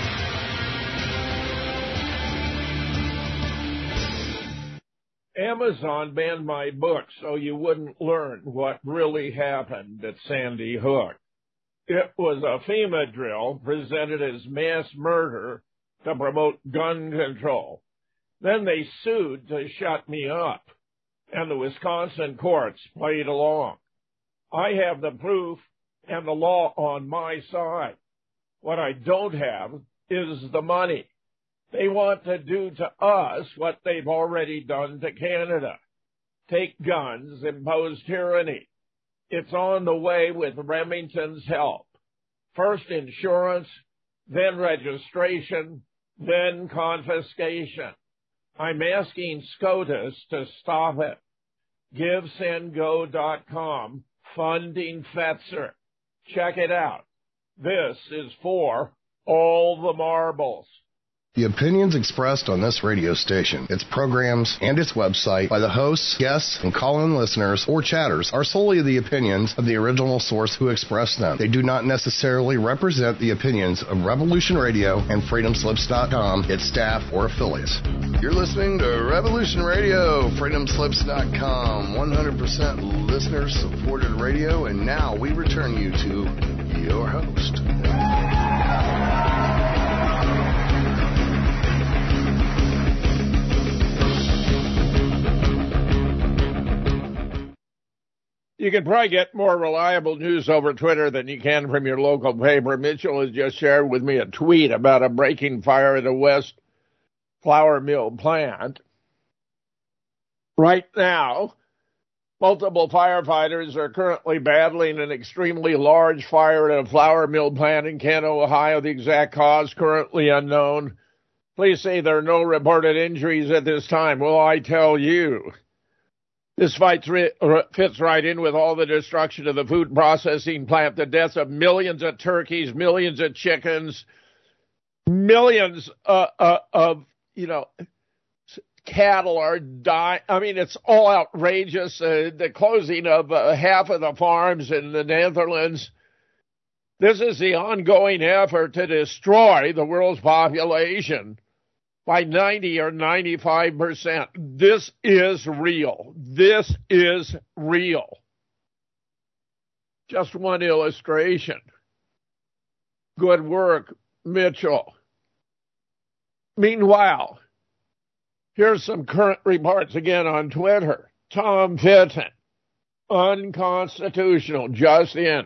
Amazon banned my book so you wouldn't learn what really happened at Sandy Hook. It was a FEMA drill presented as mass murder to promote gun control. Then they sued to shut me up, and the Wisconsin courts played along. I have the proof and the law on my side. What I don't have is the money. They want to do to us what they've already done to Canada. Take guns, impose tyranny. It's on the way with Remington's help. First insurance, then registration, then confiscation. I'm asking SCOTUS to stop it. GiveSendGo.com, funding Fetzer. Check it out. This is for all the marbles. The opinions expressed on this radio station, its programs, and its website by the hosts, guests, and call-in listeners or chatters are solely the opinions of the original source who expressed them. They do not necessarily represent the opinions of Revolution Radio and FreedomSlips.com, its staff, or affiliates. You're listening to Revolution Radio, FreedomSlips.com, 100% listener-supported radio, and now we return you to your host. You can probably get more reliable news over Twitter than you can from your local paper. Mitchell has just shared with me a tweet about a breaking fire at a West flour mill plant. Right now, multiple firefighters are currently battling an extremely large fire at a flour mill plant in Canton, Ohio. The exact cause currently unknown. Police say there are no reported injuries at this time. Well, I tell you. This fight fits right in with all the destruction of the food processing plant, the deaths of millions of turkeys, millions of chickens, millions of cattle are dying. I mean, it's all outrageous. The closing of half of the farms in the Netherlands. This is the ongoing effort to destroy the world's population by 90 or 95%. This is real. This is real. Just one illustration. Good work, Mitchell. Meanwhile, here's some current reports again on Twitter. Tom Fitton, unconstitutional, just in.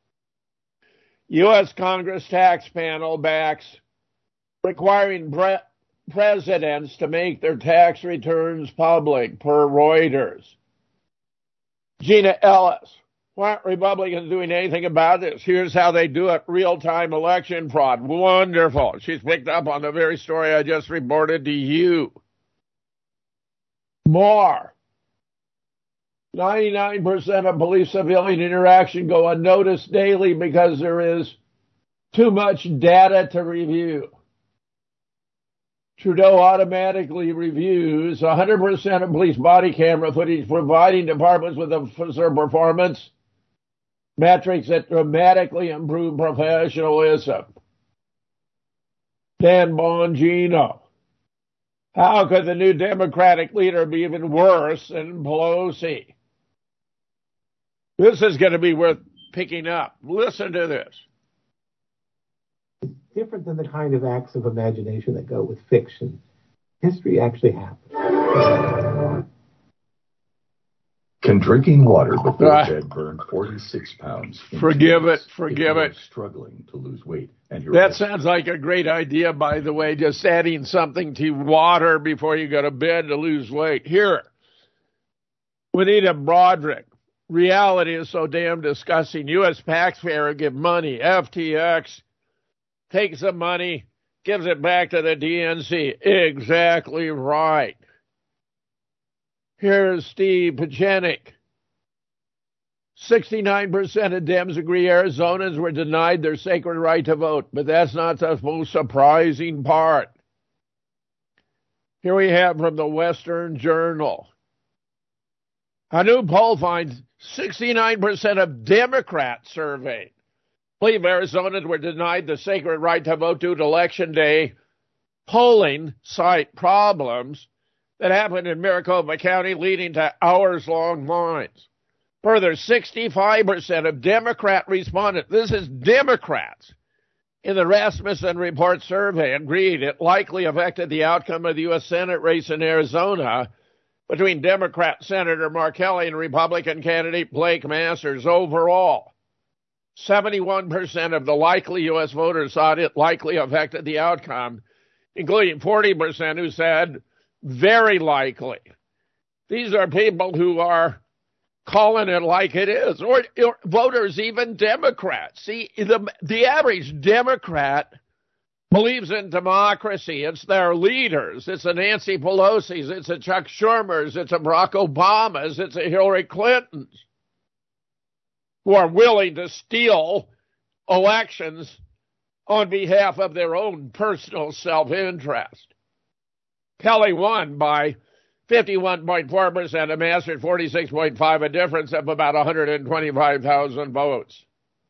U.S. Congress tax panel backs requiring presidents to make their tax returns public, per Reuters. Gina Ellis, why aren't Republicans doing anything about this? Here's how they do it, real-time election fraud. Wonderful. She's picked up on the very story I just reported to you. More. 99% of police-civilian interaction go unnoticed daily because there is too much data to review. Trudeau automatically reviews 100% of police body camera footage, providing departments with officer performance metrics that dramatically improve professionalism. Dan Bongino. How could the new Democratic leader be even worse than Pelosi? This is going to be worth picking up. Listen to this. Different than the kind of acts of imagination that go with fiction. History actually happened. Can drinking water before bed burn 46 pounds? Forgive it. Struggling to lose weight. And that sounds like a great idea, by the way, just adding something to water before you go to bed to lose weight. Here, Juanita Broderick. Reality is so damn disgusting. U.S. taxpayer give money. FTX takes the money, gives it back to the DNC. Exactly right. Here's Steve Pachenik. 69% of Dems agree Arizonans were denied their sacred right to vote, but that's not the most surprising part. Here we have from the Western Journal. A new poll finds 69% of Democrats surveyed believe Arizonans were denied the sacred right to vote due to Election Day polling cite problems that happened in Maricopa County, leading to hours-long lines. Further, 65% of Democrat respondents, this is Democrats, in the Rasmussen Report survey agreed it likely affected the outcome of the U.S. Senate race in Arizona between Democrat Senator Mark Kelly and Republican candidate Blake Masters. Overall, 71% of the likely U.S. voters thought it likely affected the outcome, including 40% who said very likely. These are people who are calling it like it is, or voters, even Democrats. See, the average Democrat believes in democracy. It's their leaders. It's a Nancy Pelosi's. It's a Chuck Schumer's. It's a Barack Obama's. It's a Hillary Clinton's, who are willing to steal elections on behalf of their own personal self-interest. Kelly won by 51.4%, and Masters 46.5%, a difference of about 125,000 votes.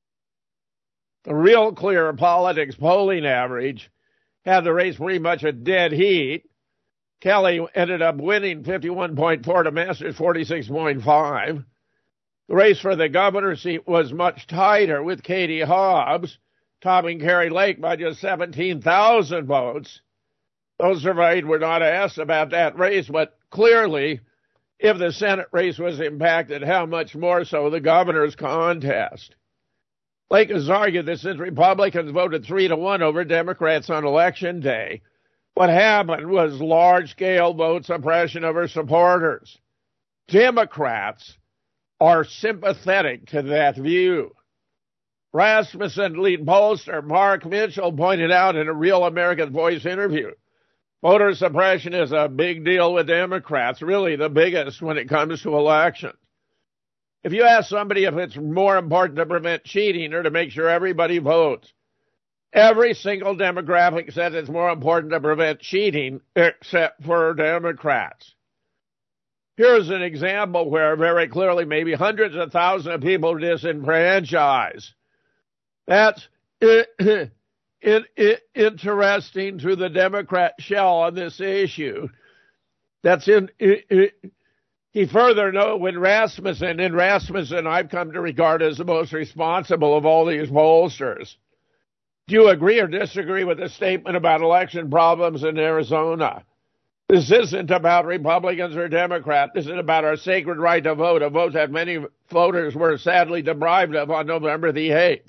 The Real Clear Politics polling average had the race pretty much a dead heat. Kelly ended up winning 51.4% to Masters 46.5%. The race for the governor's seat was much tighter, with Katie Hobbs topping Kari Lake by just 17,000 votes. Those surveyed were not asked about that race, but clearly, if the Senate race was impacted, how much more so the governor's contest. Lake has argued that since Republicans voted 3-1 over Democrats on Election Day, what happened was large-scale vote suppression of her supporters. Democrats are sympathetic to that view. Rasmussen lead pollster Mark Mitchell pointed out in a Real American Voice interview, voter suppression is a big deal with Democrats, really the biggest when it comes to elections. If you ask somebody if it's more important to prevent cheating or to make sure everybody votes, every single demographic says it's more important to prevent cheating, except for Democrats. Here's an example where very clearly maybe hundreds of thousands of people disenfranchised. That's interesting to the Democrat shell on this issue. He further noted when Rasmussen I've come to regard as the most responsible of all these pollsters. Do you agree or disagree with the statement about election problems in Arizona? This isn't about Republicans or Democrats. This is about our sacred right to vote, a vote that many voters were sadly deprived of on November the 8th.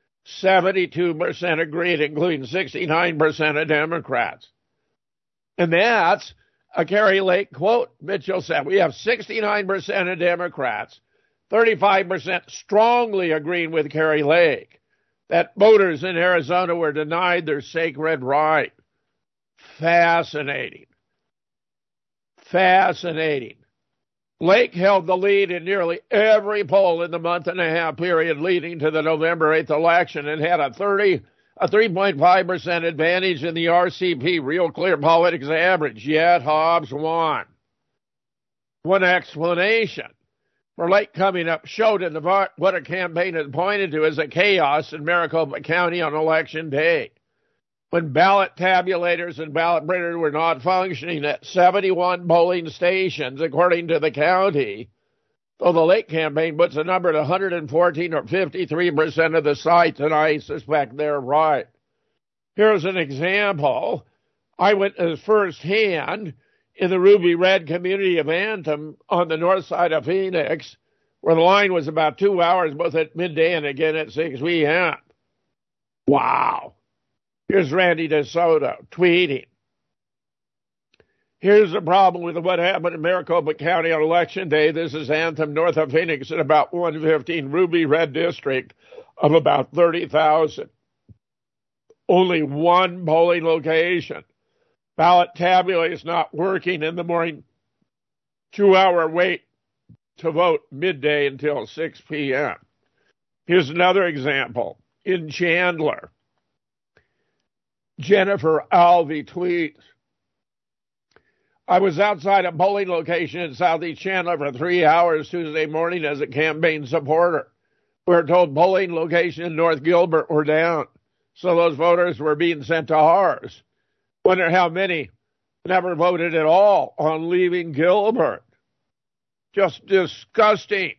72% agreed, including 69% of Democrats. And that's a Kari Lake quote. Mitchell said, we have 69% of Democrats, 35% strongly agreeing with Kari Lake that voters in Arizona were denied their sacred right. Fascinating. Lake held the lead in nearly every poll in the month-and-a-half period leading to the November 8th election and had a 3.5% advantage in the RCP, Real Clear Politics average, yet Hobbs won. One explanation for Lake coming up showed in what a campaign has pointed to as a chaos in Maricopa County on Election Day, when ballot tabulators and ballot printers were not functioning at 71 polling stations, according to the county. Though the Lake campaign puts the number at 114 or 53% of the sites, and I suspect they're right. Here's an example. I witnessed firsthand in the Ruby Red community of Anthem on the north side of Phoenix, where the line was about 2 hours, both at midday and again at 6 p.m. Wow. Here's Randy DeSoto tweeting. Here's the problem with what happened in Maricopa County on Election Day. This is Anthem, north of Phoenix, at about 115, Ruby Red district of about 30,000. Only one polling location. Ballot tabulator is not working in the morning. 2-hour wait to vote midday until 6 p.m. Here's another example. In Chandler, Jennifer Alvey tweets, I was outside a polling location in Southeast Chandler for 3 hours Tuesday morning as a campaign supporter. We were told polling location in North Gilbert were down, so those voters were being sent to ours. Wonder how many never voted at all on leaving Gilbert. Just disgusting.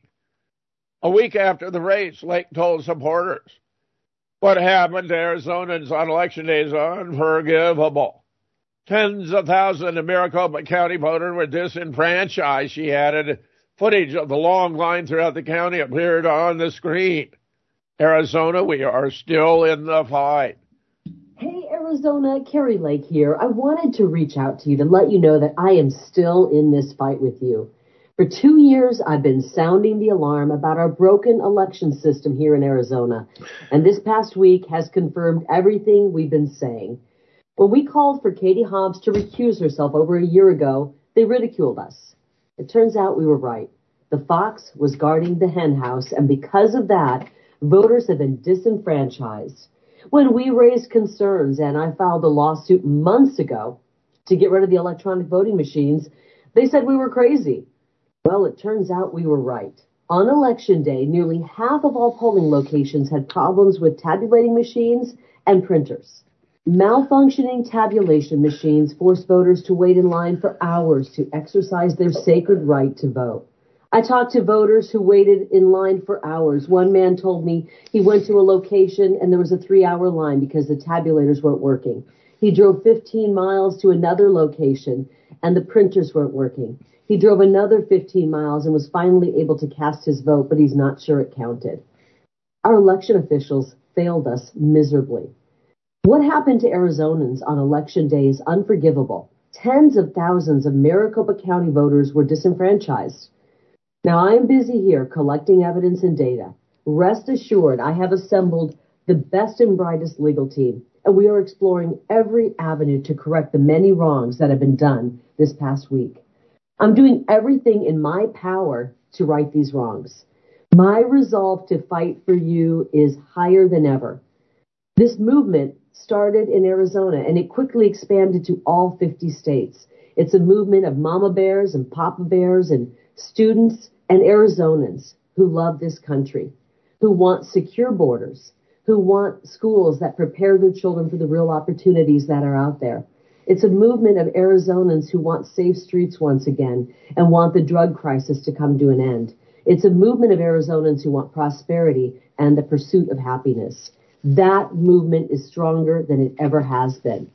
A week after the race, Lake told supporters, what happened to Arizonans on Election Day is unforgivable. Tens of thousands of Maricopa County voters were disenfranchised, she added. Footage of the long line throughout the county appeared on the screen. Arizona, we are still in the fight. Hey, Arizona, Kari Lake here. I wanted to reach out to you to let you know that I am still in this fight with you. For 2 years, I've been sounding the alarm about our broken election system here in Arizona, and this past week has confirmed everything we've been saying. When we called for Katie Hobbs to recuse herself over a year ago, they ridiculed us. It turns out we were right. The fox was guarding the hen house, and because of that, voters have been disenfranchised. When we raised concerns, and I filed a lawsuit months ago to get rid of the electronic voting machines, they said we were crazy. Well, it turns out we were right. On Election Day, nearly half of all polling locations had problems with tabulating machines and printers. Malfunctioning tabulation machines forced voters to wait in line for hours to exercise their sacred right to vote. I talked to voters who waited in line for hours. One man told me he went to a location and there was a 3-hour line because the tabulators weren't working. He drove 15 miles to another location and the printers weren't working. He drove another 15 miles and was finally able to cast his vote, but he's not sure it counted. Our election officials failed us miserably. What happened to Arizonans on Election Day is unforgivable. Tens of thousands of Maricopa County voters were disenfranchised. Now, I am busy here collecting evidence and data. Rest assured, I have assembled the best and brightest legal team, and we are exploring every avenue to correct the many wrongs that have been done this past week. I'm doing everything in my power to right these wrongs. My resolve to fight for you is higher than ever. This movement started in Arizona, and it quickly expanded to all 50 states. It's a movement of mama bears and papa bears and students and Arizonans who love this country, who want secure borders, who want schools that prepare their children for the real opportunities that are out there. It's a movement of Arizonans who want safe streets once again and want the drug crisis to come to an end. It's a movement of Arizonans who want prosperity and the pursuit of happiness. That movement is stronger than it ever has been.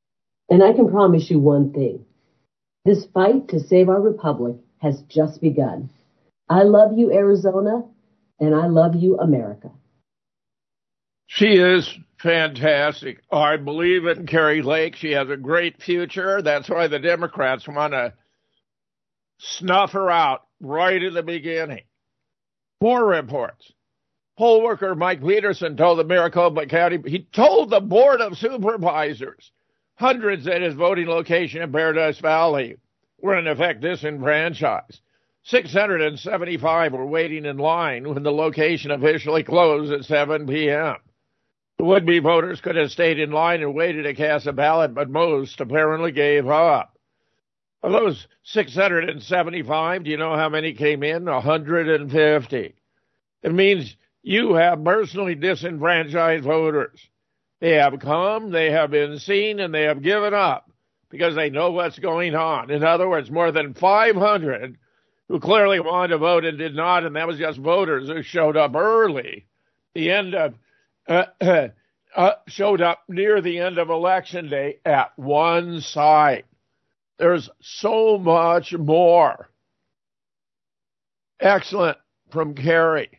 And I can promise you one thing. This fight to save our republic has just begun. I love you, Arizona, and I love you, America. She is fantastic. I believe in Kari Lake. She has a great future. That's why the Democrats want to snuff her out right in the beginning. More reports. Poll worker Mike Peterson told the Maricopa County, he told the Board of Supervisors, hundreds at his voting location in Paradise Valley were in effect disenfranchised. 675 were waiting in line when the location officially closed at 7 p.m. The would-be voters could have stayed in line and waited to cast a ballot, but most apparently gave up. Of those 675, do you know how many came in? 150. It means you have personally disenfranchised voters. They have come, they have been seen, and they have given up because they know what's going on. In other words, more than 500 who clearly wanted to vote and did not, and that was just voters who showed up early. The end of showed up near the end of Election Day at one side. There's so much more. Excellent from Kari.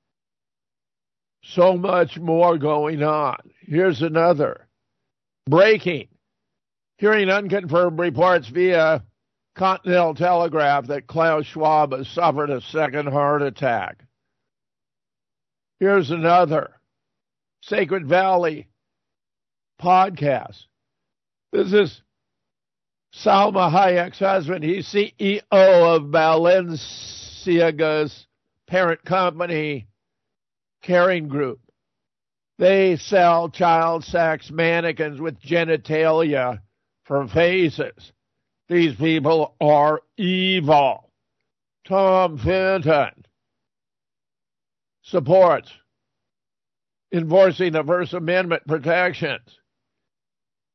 So much more going on. Here's another. Breaking. Hearing unconfirmed reports via Continental Telegraph that Klaus Schwab has suffered a second heart attack. Here's another. Sacred Valley podcast. This is Salma Hayek's husband. He's CEO of Balenciaga's parent company, Caring Group. They sell child sex mannequins with genitalia for faces. These people are evil. Tom Fenton supports enforcing the First Amendment protections.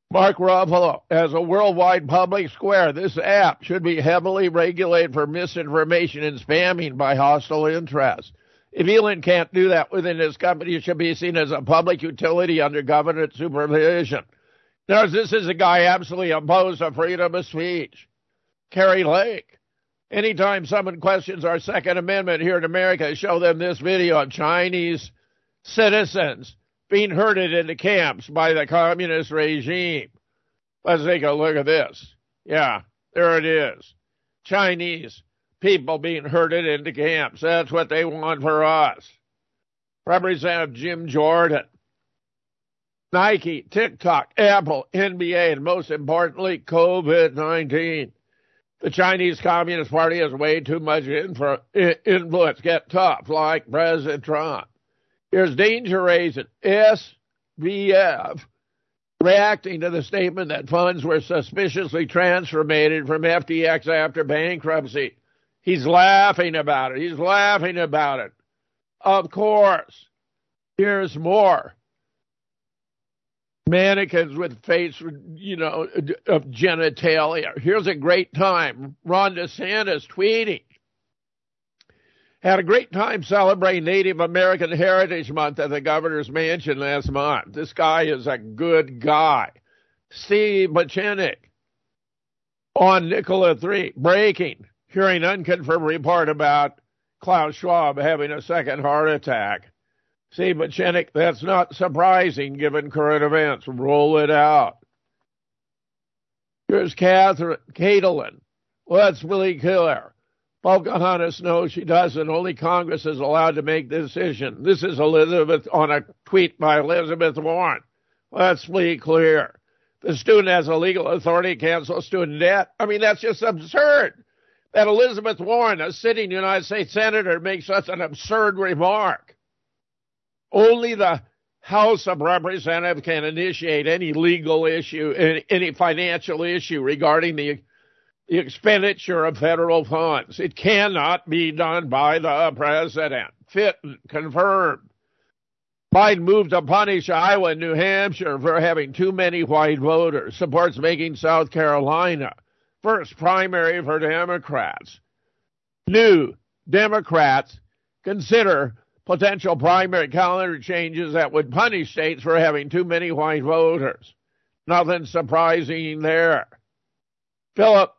Mark Ruffalo, as a worldwide public square, this app should be heavily regulated for misinformation and spamming by hostile interests. If Elon can't do that within his company, it should be seen as a public utility under government supervision. Now, this is a guy absolutely opposed to freedom of speech. Kari Lake. Anytime someone questions our Second Amendment here in America, show them this video of Chinese citizens being herded into camps by the communist regime. Let's take a look at this. Yeah, there it is. Chinese people being herded into camps. That's what they want for us. Representative Jim Jordan. Nike, TikTok, Apple, NBA, and most importantly, COVID-19. The Chinese Communist Party has way too much influence. Get tough, like President Trump. Here's Danger Agent SBF reacting to the statement that funds were suspiciously transformated from FTX after bankruptcy. He's laughing about it. He's laughing about it. Of course. Here's more. Mannequins with face, of genitalia. Here's a great time. Ron DeSantis tweeting. Had a great time celebrating Native American Heritage Month at the governor's mansion last month. This guy is a good guy. Steve Buchanan on Nicola 3. Breaking. Hearing unconfirmed report about Klaus Schwab having a second heart attack. Steve Buchanan, that's not surprising given current events. Roll it out. Here's Caitlin. Let's really clear. Pocahontas knows she doesn't. Only Congress is allowed to make the decision. This is Elizabeth on a tweet by Elizabeth Warren. Let's be clear. The student has a legal authority to cancel student debt. I mean, that's just absurd. That Elizabeth Warren, a sitting United States Senator, makes such an absurd remark. Only the House of Representatives can initiate any legal issue, any financial issue regarding the expenditure of federal funds. It cannot be done by the president. Confirmed. Biden moved to punish Iowa and New Hampshire for having too many white voters. Supports making South Carolina first primary for Democrats. New Democrats consider potential primary calendar changes that would punish states for having too many white voters. Nothing surprising there. Philip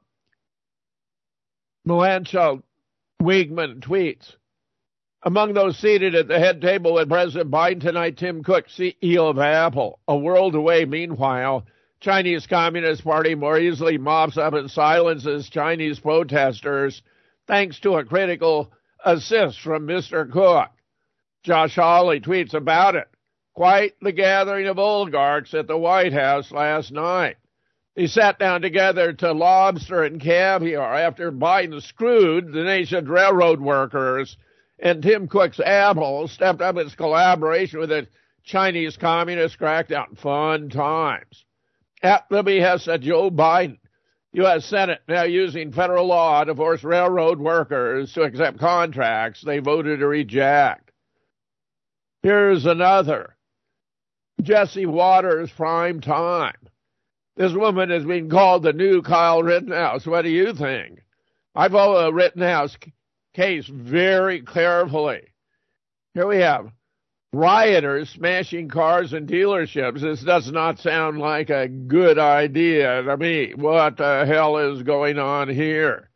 Melanchthon Wigman tweets, among those seated at the head table with President Biden tonight, Tim Cook, CEO of Apple. A world away, meanwhile, Chinese Communist Party more easily mops up and silences Chinese protesters thanks to a critical assist from Mr. Cook. Josh Hawley tweets about it. Quite the gathering of oligarchs at the White House last night. They sat down together to lobster and caviar after Biden screwed the nation's railroad workers, and Tim Cook's Apple stepped up its collaboration with the Chinese Communist crackdown. Fun times. At the behest of Joe Biden, U.S. Senate now using federal law to force railroad workers to accept contracts they voted to reject. Here's another. Jesse Waters, prime time. This woman is being called the new Kyle Rittenhouse. What do you think? I follow the Rittenhouse case very carefully. Here we have rioters smashing cars and dealerships. This does not sound like a good idea to me. What the hell is going on here?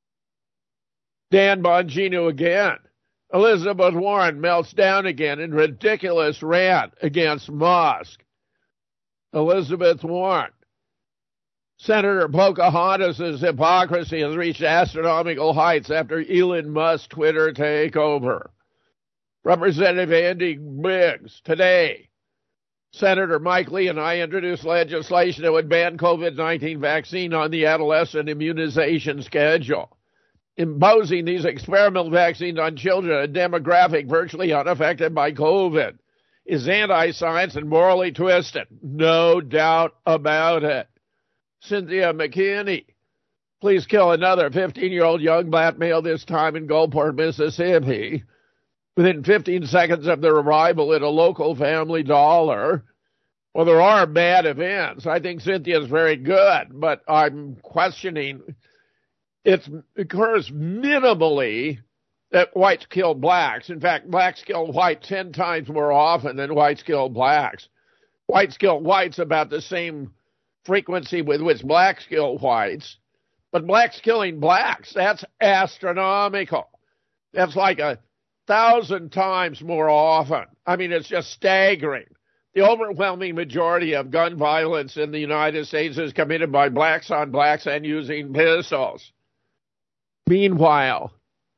Dan Bongino again. Elizabeth Warren melts down again in ridiculous rant against Musk. Elizabeth Warren. Senator Pocahontas' hypocrisy has reached astronomical heights after Elon Musk's Twitter takeover. Representative Andy Biggs, today, Senator Mike Lee and I introduced legislation that would ban COVID-19 vaccine on the adolescent immunization schedule. Imposing these experimental vaccines on children, a demographic virtually unaffected by COVID, is anti-science and morally twisted. No doubt about it. Cynthia McKinney, please kill another 15-year-old young black male, this time in Gulfport, Mississippi, within 15 seconds of their arrival at a local Family Dollar. Well, there are bad events. I think Cynthia's very good, but I'm questioning it occurs minimally that whites kill blacks. In fact, blacks kill whites 10 times more often than whites kill blacks. Whites kill whites about the same frequency with which blacks kill whites. But blacks killing blacks, that's astronomical. That's like 1,000 times more often. I mean, it's just staggering. The overwhelming majority of gun violence in the United States is committed by blacks on blacks and using pistols. Meanwhile,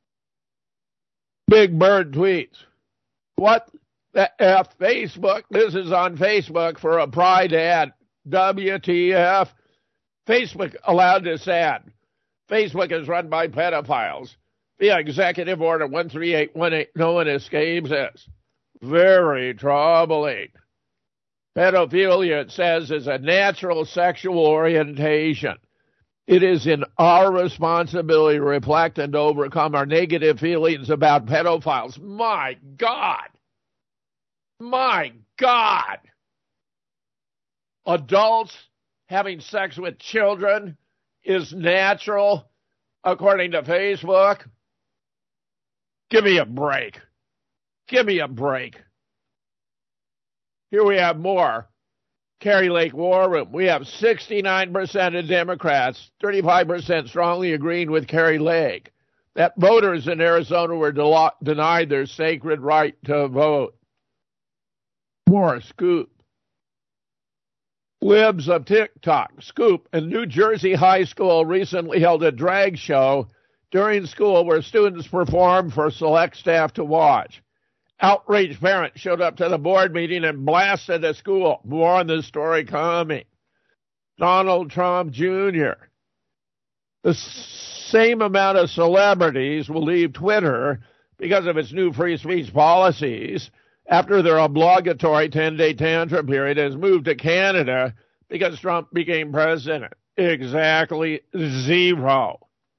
Big Bird tweets, what the F Facebook? This is on Facebook for a Pride ad. WTF? Facebook allowed this ad. Facebook is run by pedophiles. Via Executive Order 13818, no one escapes this. Very troubling. Pedophilia, it says, is a natural sexual orientation. It is in our responsibility to reflect and overcome our negative feelings about pedophiles. My God! My God! Adults having sex with children is natural, according to Facebook. Give me a break. Give me a break. Here we have more. Kari Lake War Room. We have 69% of Democrats, 35% strongly agreeing with Kari Lake, that voters in Arizona were denied their sacred right to vote. More scoop. Libs of TikTok. Scoop. A New Jersey high school recently held a drag show during school where students performed for select staff to watch. Outraged parents showed up to the board meeting and blasted the school. More on this story coming. Donald Trump Jr. The same amount of celebrities will leave Twitter because of its new free speech policies after their obligatory 10-day tantrum period has moved to Canada because Trump became president. Exactly zero.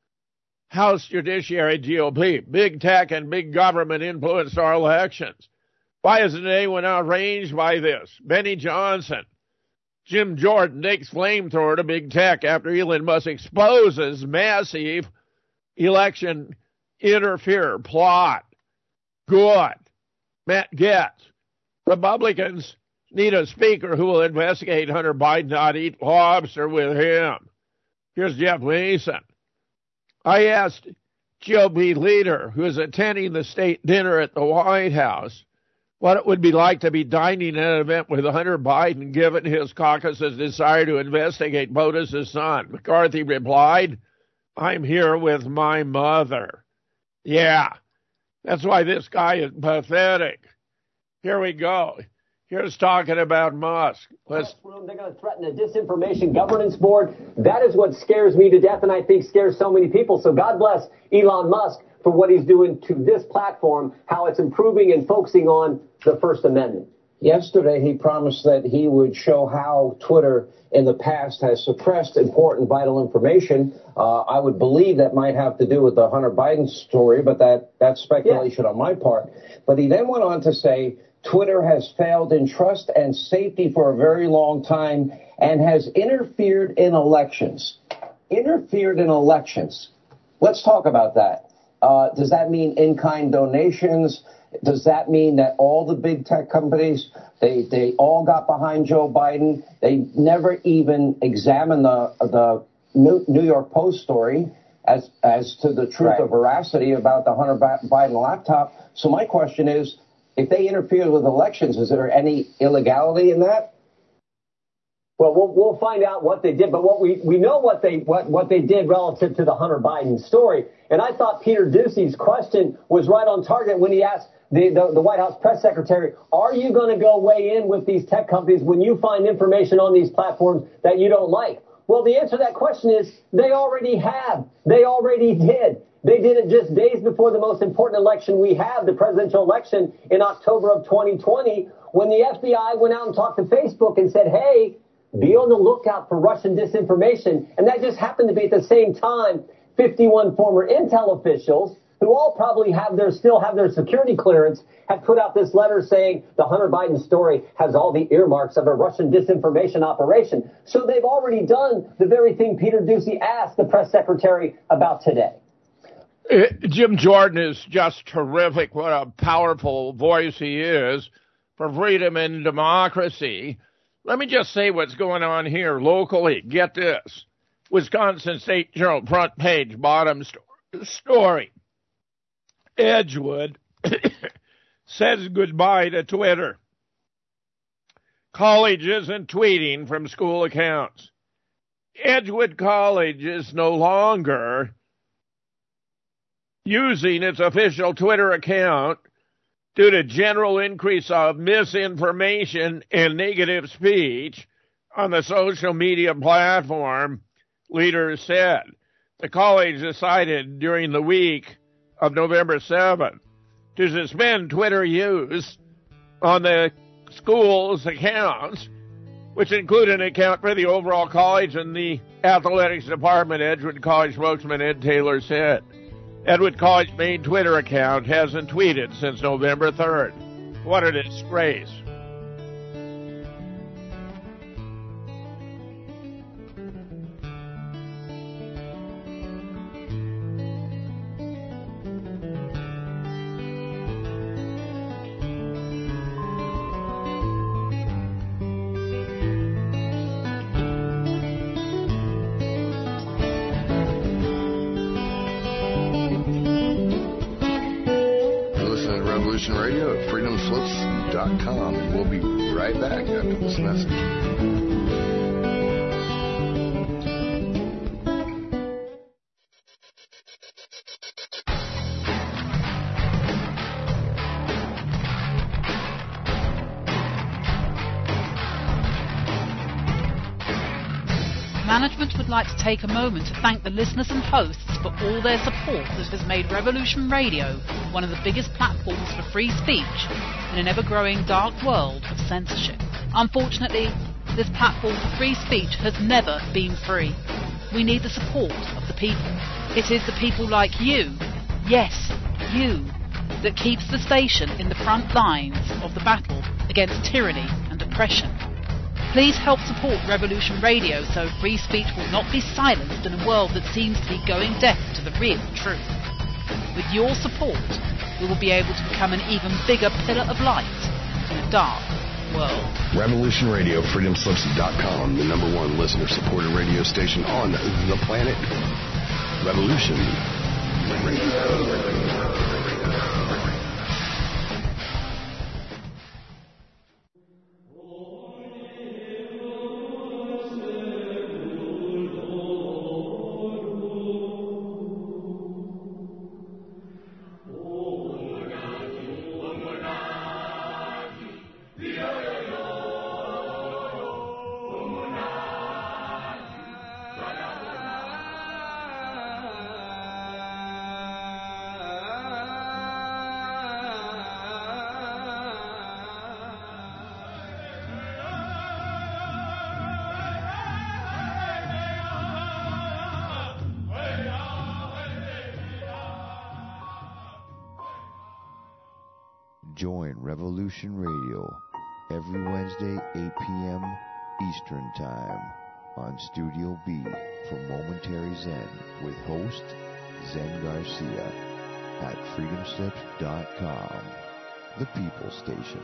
House Judiciary GOP, big tech and big government influenced our elections. Why isn't anyone outraged by this? Benny Johnson. Jim Jordan takes flamethrower to big tech after Elon Musk exposes massive election interfere plot. Good. Matt Gaetz. Republicans need a speaker who will investigate Hunter Biden, not eat lobster with him. Here's Jeff Mason. I asked GOP leader who is attending the state dinner at the White House what it would be like to be dining at an event with Hunter Biden, given his caucus's desire to investigate POTUS's son. McCarthy replied, I'm here with my mother. Yeah, that's why this guy is pathetic. Here we go. Here's talking about Musk. They're going to threaten a disinformation governance board. That is what scares me to death, and I think scares so many people. So God bless Elon Musk for what he's doing to this platform, how it's improving and focusing on the First Amendment. Yesterday, he promised that he would show how Twitter in the past has suppressed important vital information. I would believe that might have to do with the Hunter Biden story, but that's speculation on my part. But he then went on to say, Twitter has failed in trust and safety for a very long time and has interfered in elections. Interfered in elections. Let's talk about that. Does that mean in-kind donations? Does that mean that all the big tech companies, they all got behind Joe Biden? They never even examined the New York Post story as to the truth or veracity about the Hunter Biden laptop. So my question is, if they interfered with elections, is there any illegality in that? Well, we'll find out what they did, but what we know what they did relative to the Hunter Biden story. And I thought Peter Doocy's question was right on target when he asked the White House press secretary, are you going to go weigh in with these tech companies when you find information on these platforms that you don't like? Well, the answer to that question is they already have. They already did. They did it just days before the most important election we have, the presidential election in October of 2020, when the FBI went out and talked to Facebook and said, hey, be on the lookout for Russian disinformation. And that just happened to be at the same time 51 former Intel officials, who all probably still have their security clearance, have put out this letter saying the Hunter Biden story has all the earmarks of a Russian disinformation operation. So they've already done the very thing Peter Doocy asked the press secretary about today. Jim Jordan is just terrific. What a powerful voice he is for freedom and democracy. Let me just say what's going on here locally. Get this. Wisconsin State Journal front page, bottom story. Edgewood says goodbye to Twitter. College isn't tweeting from school accounts. Edgewood College is no longer using its official Twitter account due to general increase of misinformation and negative speech on the social media platform, leaders said. The college decided during the week of November 7th to suspend Twitter use on the school's accounts, which include an account for the overall college and the athletics department, Edgewood College spokesman Ed Taylor said. Edgewood College main Twitter account hasn't tweeted since November 3rd. What a disgrace. Radio at freedomslips.com, and we'll be right back after this message. Management would like to take a moment to thank the listeners and hosts for all their support that has made Revolution Radio one of the biggest platforms for free speech in an ever-growing dark world of censorship. Unfortunately, this platform for free speech has never been free. We need the support of the people. It is the people like you, yes, you, that keeps the station in the front lines of the battle against tyranny and oppression. Please help support Revolution Radio so free speech will not be silenced in a world that seems to be going deaf to the real truth. With your support, we will be able to become an even bigger pillar of light in a dark world. Revolution Radio, freedomslips.com, the #1 listener-supported radio station on the planet. Revolution Radio. Join Revolution Radio every Wednesday, 8 p.m. Eastern Time on Studio B for Momentary Zen with host Zen Garcia at freedomslips.com, the People's Station.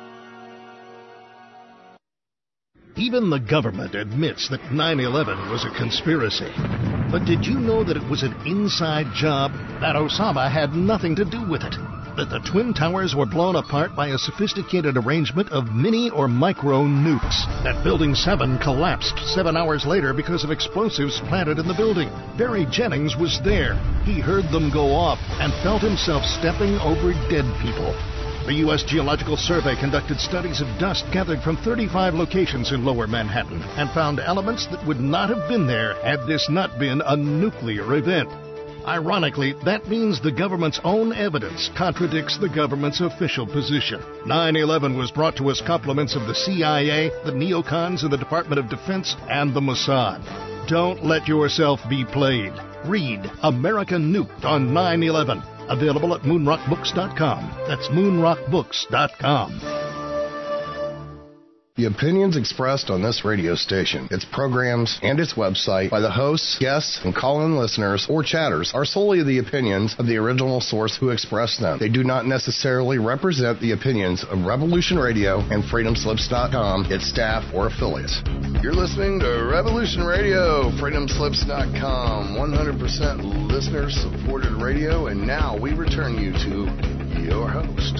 Even the government admits that 9/11 was a conspiracy. But did you know that it was an inside job, that Osama had nothing to do with it? That the Twin Towers were blown apart by a sophisticated arrangement of mini or micro nukes. That Building 7 collapsed 7 hours later because of explosives planted in the building. Barry Jennings was there. He heard them go off and felt himself stepping over dead people. The U.S. Geological Survey conducted studies of dust gathered from 35 locations in Lower Manhattan and found elements that would not have been there had this not been a nuclear event. Ironically, that means the government's own evidence contradicts the government's official position. 9/11 was brought to us compliments of the CIA, the neocons in the Department of Defense, and the Mossad. Don't let yourself be played. Read America Nuked on 9/11 Available at moonrockbooks.com. That's moonrockbooks.com. The opinions expressed on this radio station, its programs, and its website by the hosts, guests, and call-in listeners or chatters are solely the opinions of the original source who expressed them. They do not necessarily represent the opinions of Revolution Radio and FreedomSlips.com, its staff, or affiliates. You're listening to Revolution Radio, FreedomSlips.com, 100% listener-supported radio, and now we return you to your host.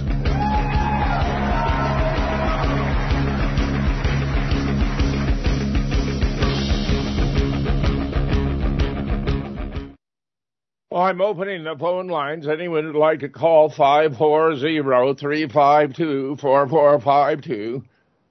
Well, I'm opening the phone lines. Anyone would like to call 540-352-4452,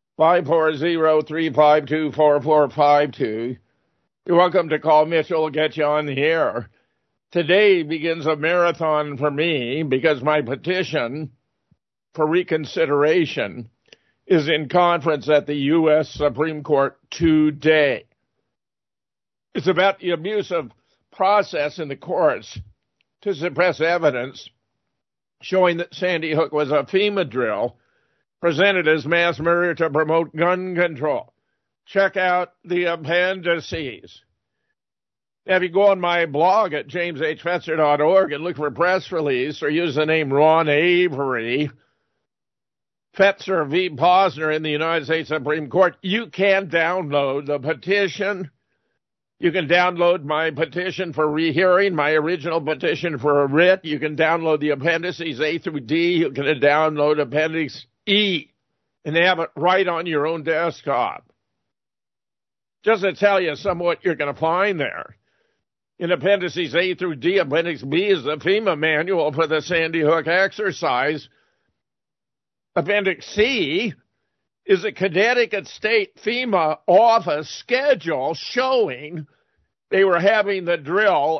540-352-4452. You're welcome to call Mitchell. We'll get you on the air. Today begins a marathon for me because my petition for reconsideration is in conference at the U.S. Supreme Court today. It's about the abuse of process in the courts to suppress evidence showing that Sandy Hook was a FEMA drill presented as mass murder to promote gun control. Check out the appendices. Now, if you go on my blog at jameshfetzer.org and look for press release or use the name Ron Avery, Fetzer v. Posner in the United States Supreme Court, you can download the petition. You can download my petition for rehearing, my original petition for a writ. You can download the appendices A through D. You can download Appendix E and have it right on your own desktop. Just to tell you some of what you're going to find there. In Appendices A through D, Appendix B is the FEMA manual for the Sandy Hook exercise. Appendix C is a Connecticut State FEMA office schedule showing they were having the drill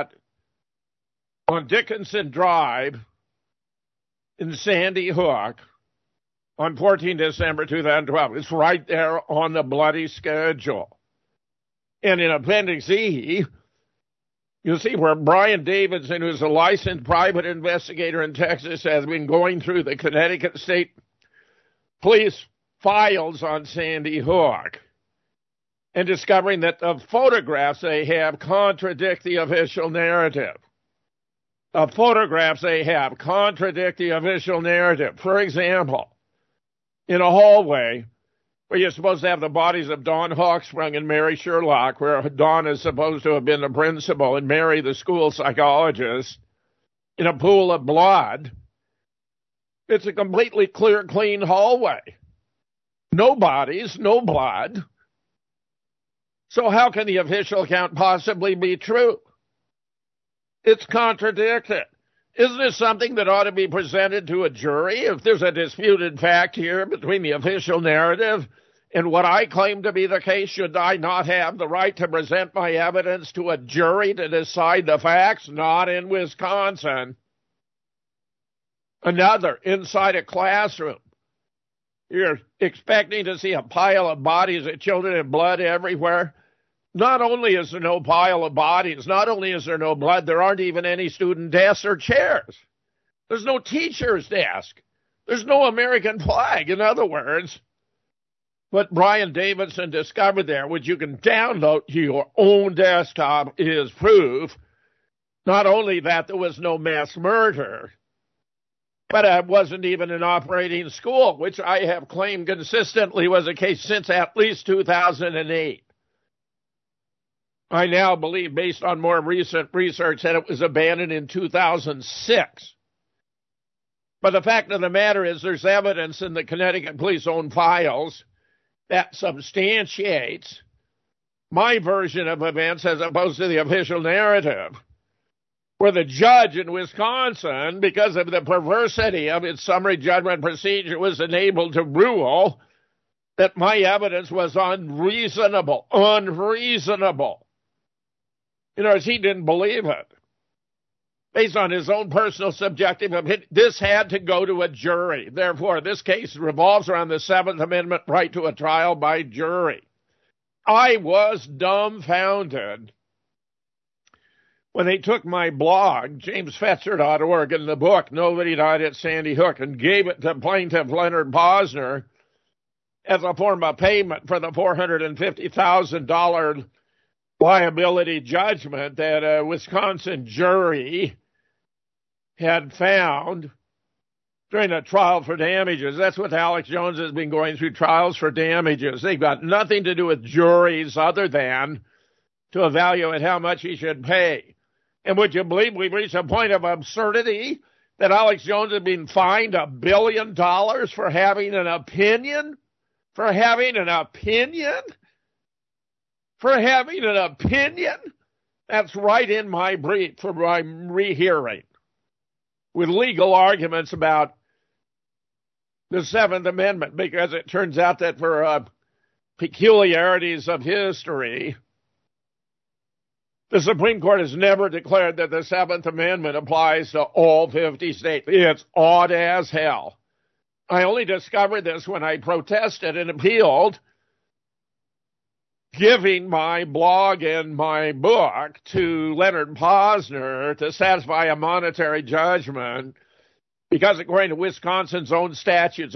on Dickinson Drive in Sandy Hook on 14 December 2012. It's right there on the bloody schedule. And in Appendix E, you'll see where Brian Davidson, who's a licensed private investigator in Texas, has been going through the Connecticut State Police files on Sandy Hook and discovering that the photographs they have contradict the official narrative. The photographs they have contradict the official narrative. For example, in a hallway where you're supposed to have the bodies of Dawn Hawksprung and Mary Sherlock, where Dawn is supposed to have been the principal and Mary the school psychologist, in a pool of blood, it's a completely clear, clean hallway. No bodies, no blood. So how can the official account possibly be true? It's contradicted. Isn't this something that ought to be presented to a jury? If there's a disputed fact here between the official narrative and what I claim to be the case, should I not have the right to present my evidence to a jury to decide the facts? Not in Wisconsin. Another, inside a classroom. You're expecting to see a pile of bodies of children and blood everywhere. Not only is there no pile of bodies, not only is there no blood, there aren't even any student desks or chairs. There's no teacher's desk. There's no American flag, in other words. What Brian Davidson discovered there, which you can download to your own desktop, is proof not only that there was no mass murder, but it wasn't even an operating school, which I have claimed consistently was the case since at least 2008. I now believe, based on more recent research, that it was abandoned in 2006. But the fact of the matter is there's evidence in the Connecticut police own files that substantiates my version of events as opposed to the official narrative, where the judge in Wisconsin, because of the perversity of its summary judgment procedure, was enabled to rule that my evidence was unreasonable. Unreasonable. In other words, he didn't believe it. Based on his own personal subjective opinion, this had to go to a jury. Therefore, this case revolves around the Seventh Amendment right to a trial by jury. I was dumbfounded when they took my blog, jamesfetzer.org, and the book, Nobody Died at Sandy Hook, and gave it to plaintiff Leonard Posner as a form of payment for the $450,000 liability judgment that a Wisconsin jury had found during a trial for damages. That's what Alex Jones has been going through, trials for damages. They've got nothing to do with juries other than to evaluate how much he should pay. And would you believe we've reached a point of absurdity that Alex Jones has been fined $1 billion for having an opinion? For having an opinion? For having an opinion? That's right in my brief for my rehearing, with legal arguments about the Seventh Amendment, because it turns out that for peculiarities of history, the Supreme Court has never declared that the Seventh Amendment applies to all 50 states. It's odd as hell. I only discovered this when I protested and appealed, giving my blog and my book to Leonard Posner to satisfy a monetary judgment, because according to Wisconsin's own statutes,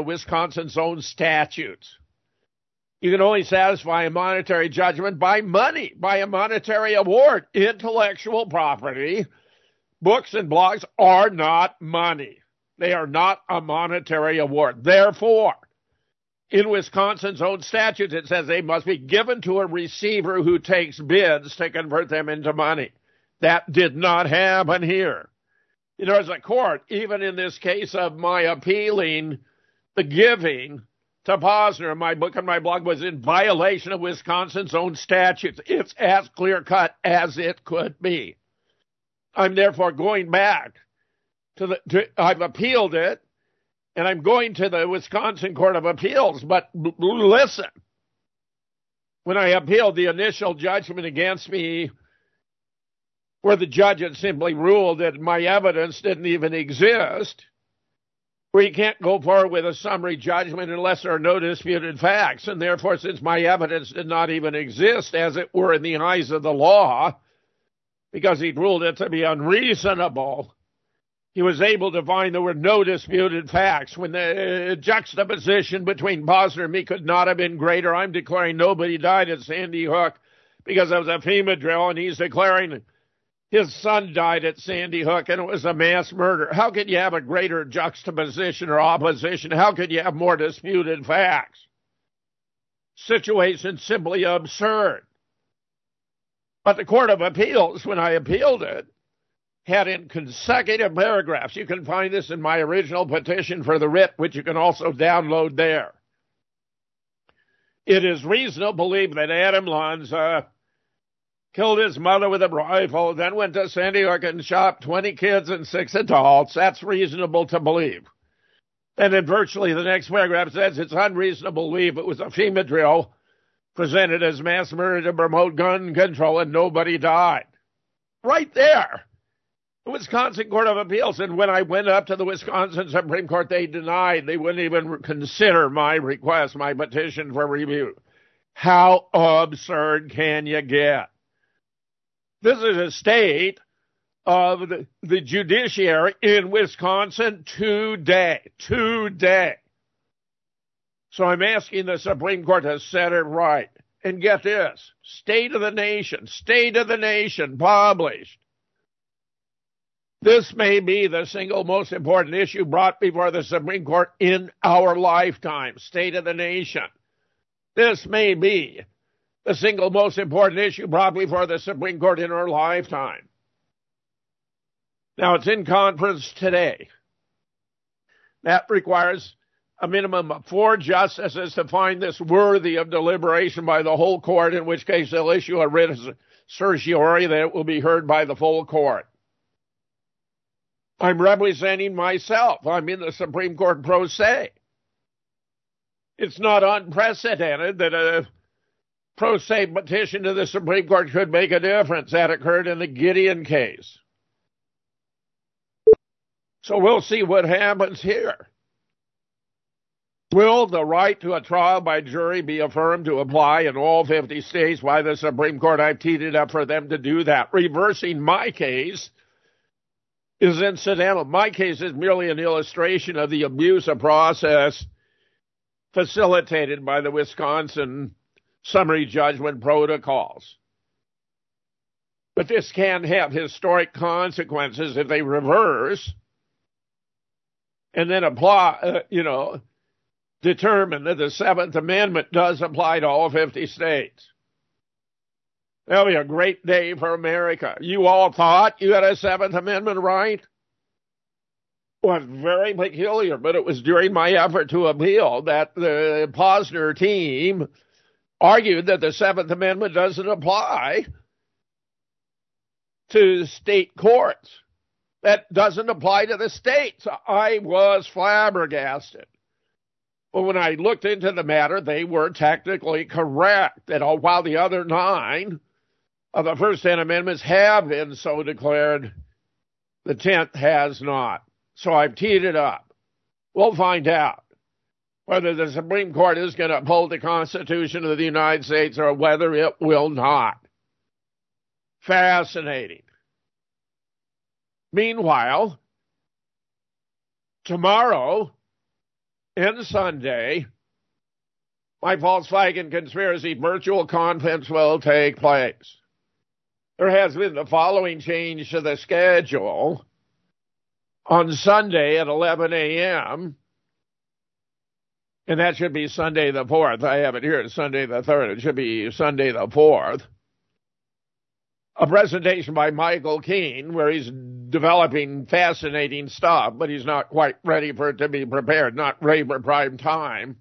you can only satisfy a monetary judgment by money, by a monetary award. Intellectual property, books and blogs are not money. They are not a monetary award. Therefore, in Wisconsin's own statutes, it says they must be given to a receiver who takes bids to convert them into money. That did not happen here. You know, as a court, even in this case of my appealing the giving to Posner, my book and my blog was in violation of Wisconsin's own statutes. It's as clear-cut as it could be. I'm therefore going back I've appealed it, and I'm going to the Wisconsin Court of Appeals. But listen, when I appealed the initial judgment against me, where the judge had simply ruled that my evidence didn't even exist, where you can't go forward with a summary judgment unless there are no disputed facts, and therefore, since my evidence did not even exist, as it were, in the eyes of the law, because he'd ruled it to be unreasonable, he was able to find there were no disputed facts. When the juxtaposition between Posner and me could not have been greater, I'm declaring nobody died at Sandy Hook because it was a FEMA drill, and he's declaring his son died at Sandy Hook and it was a mass murder. How could you have a greater juxtaposition or opposition? How could you have more disputed facts? Situation simply absurd. But the Court of Appeals, when I appealed it, had in consecutive paragraphs, you can find this in my original petition for the writ, which you can also download there. It is reasonable to believe that Adam Lanza killed his mother with a rifle, then went to Sandy Hook and shot 20 kids and 6 adults. That's reasonable to believe. And in virtually the next paragraph says it's unreasonable to believe it was a FEMA drill presented as mass murder to promote gun control and nobody died. Right there. The Wisconsin Court of Appeals, and when I went up to the Wisconsin Supreme Court, they denied. They wouldn't even consider my request, my petition for review. How absurd can you get? This is a state of the judiciary in Wisconsin today. So I'm asking the Supreme Court to set it right. And get this, State of the Nation, published. This may be the single most important issue brought before the Supreme Court in our lifetime. State of the Nation. This may be the single most important issue brought before the Supreme Court in our lifetime. Now, it's in conference today. That requires a minimum of 4 justices to find this worthy of deliberation by the whole court, in which case they'll issue a writ of certiorari that it will be heard by the full court. I'm representing myself. I'm in the Supreme Court pro se. It's not unprecedented that a pro se petition to the Supreme Court could make a difference. That occurred in the Gideon case. So we'll see what happens here. Will the right to a trial by jury be affirmed to apply in all 50 states? Why the Supreme Court? I've teed it up for them to do that. Reversing my case is incidental. My case is merely an illustration of the abuse of process facilitated by the Wisconsin summary judgment protocols. But this can have historic consequences if they reverse and then apply, determine that the Seventh Amendment does apply to all 50 states. That'll be a great day for America. You all thought you had a Seventh Amendment right? Well, very peculiar, but it was during my effort to appeal that the Posner team argued that the Seventh Amendment doesn't apply to state courts. That doesn't apply to the states. I was flabbergasted. But when I looked into the matter, they were technically correct. That while the other 9 of the first 10 amendments have been so declared, the 10th has not. So I've teed it up. We'll find out whether the Supreme Court is going to uphold the Constitution of the United States or whether it will not. Fascinating. Meanwhile, tomorrow and Sunday, my Volkswagen Conspiracy virtual conference will take place. There has been the following change to the schedule. On Sunday at 11 a.m., and that should be Sunday the 4th. I have it here, Sunday the 3rd. It should be Sunday the 4th. A presentation by Michael Keene where he's developing fascinating stuff, but he's not quite ready for it to be prepared, not ready for prime time.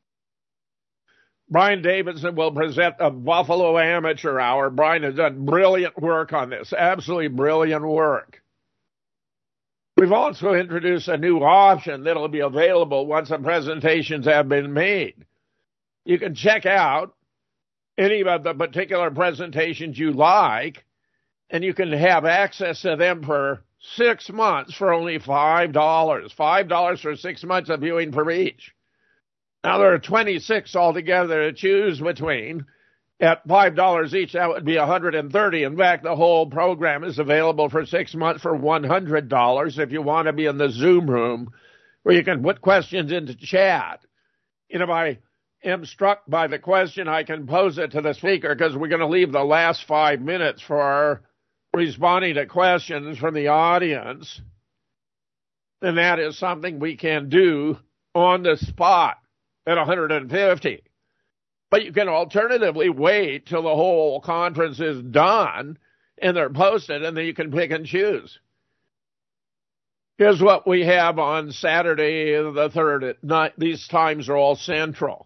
Brian Davidson will present a Buffalo Amateur Hour. Brian has done brilliant work on this, absolutely brilliant work. We've also introduced a new option that will be available once the presentations have been made. You can check out any of the particular presentations you like, and you can have access to them for 6 months for only $5. $5 for 6 months of viewing for each. Now, there are 26 altogether to choose between. At $5 each, that would be $130. In fact, the whole program is available for 6 months for $100 if you want to be in the Zoom room where you can put questions into chat. If I am struck by the question, I can pose it to the speaker because we're going to leave the last 5 minutes for responding to questions from the audience. And that is something we can do on the spot at $150. But you can alternatively wait till the whole conference is done and they're posted, and then you can pick and choose. Here's what we have on Saturday the 3rd at night. These times are all central.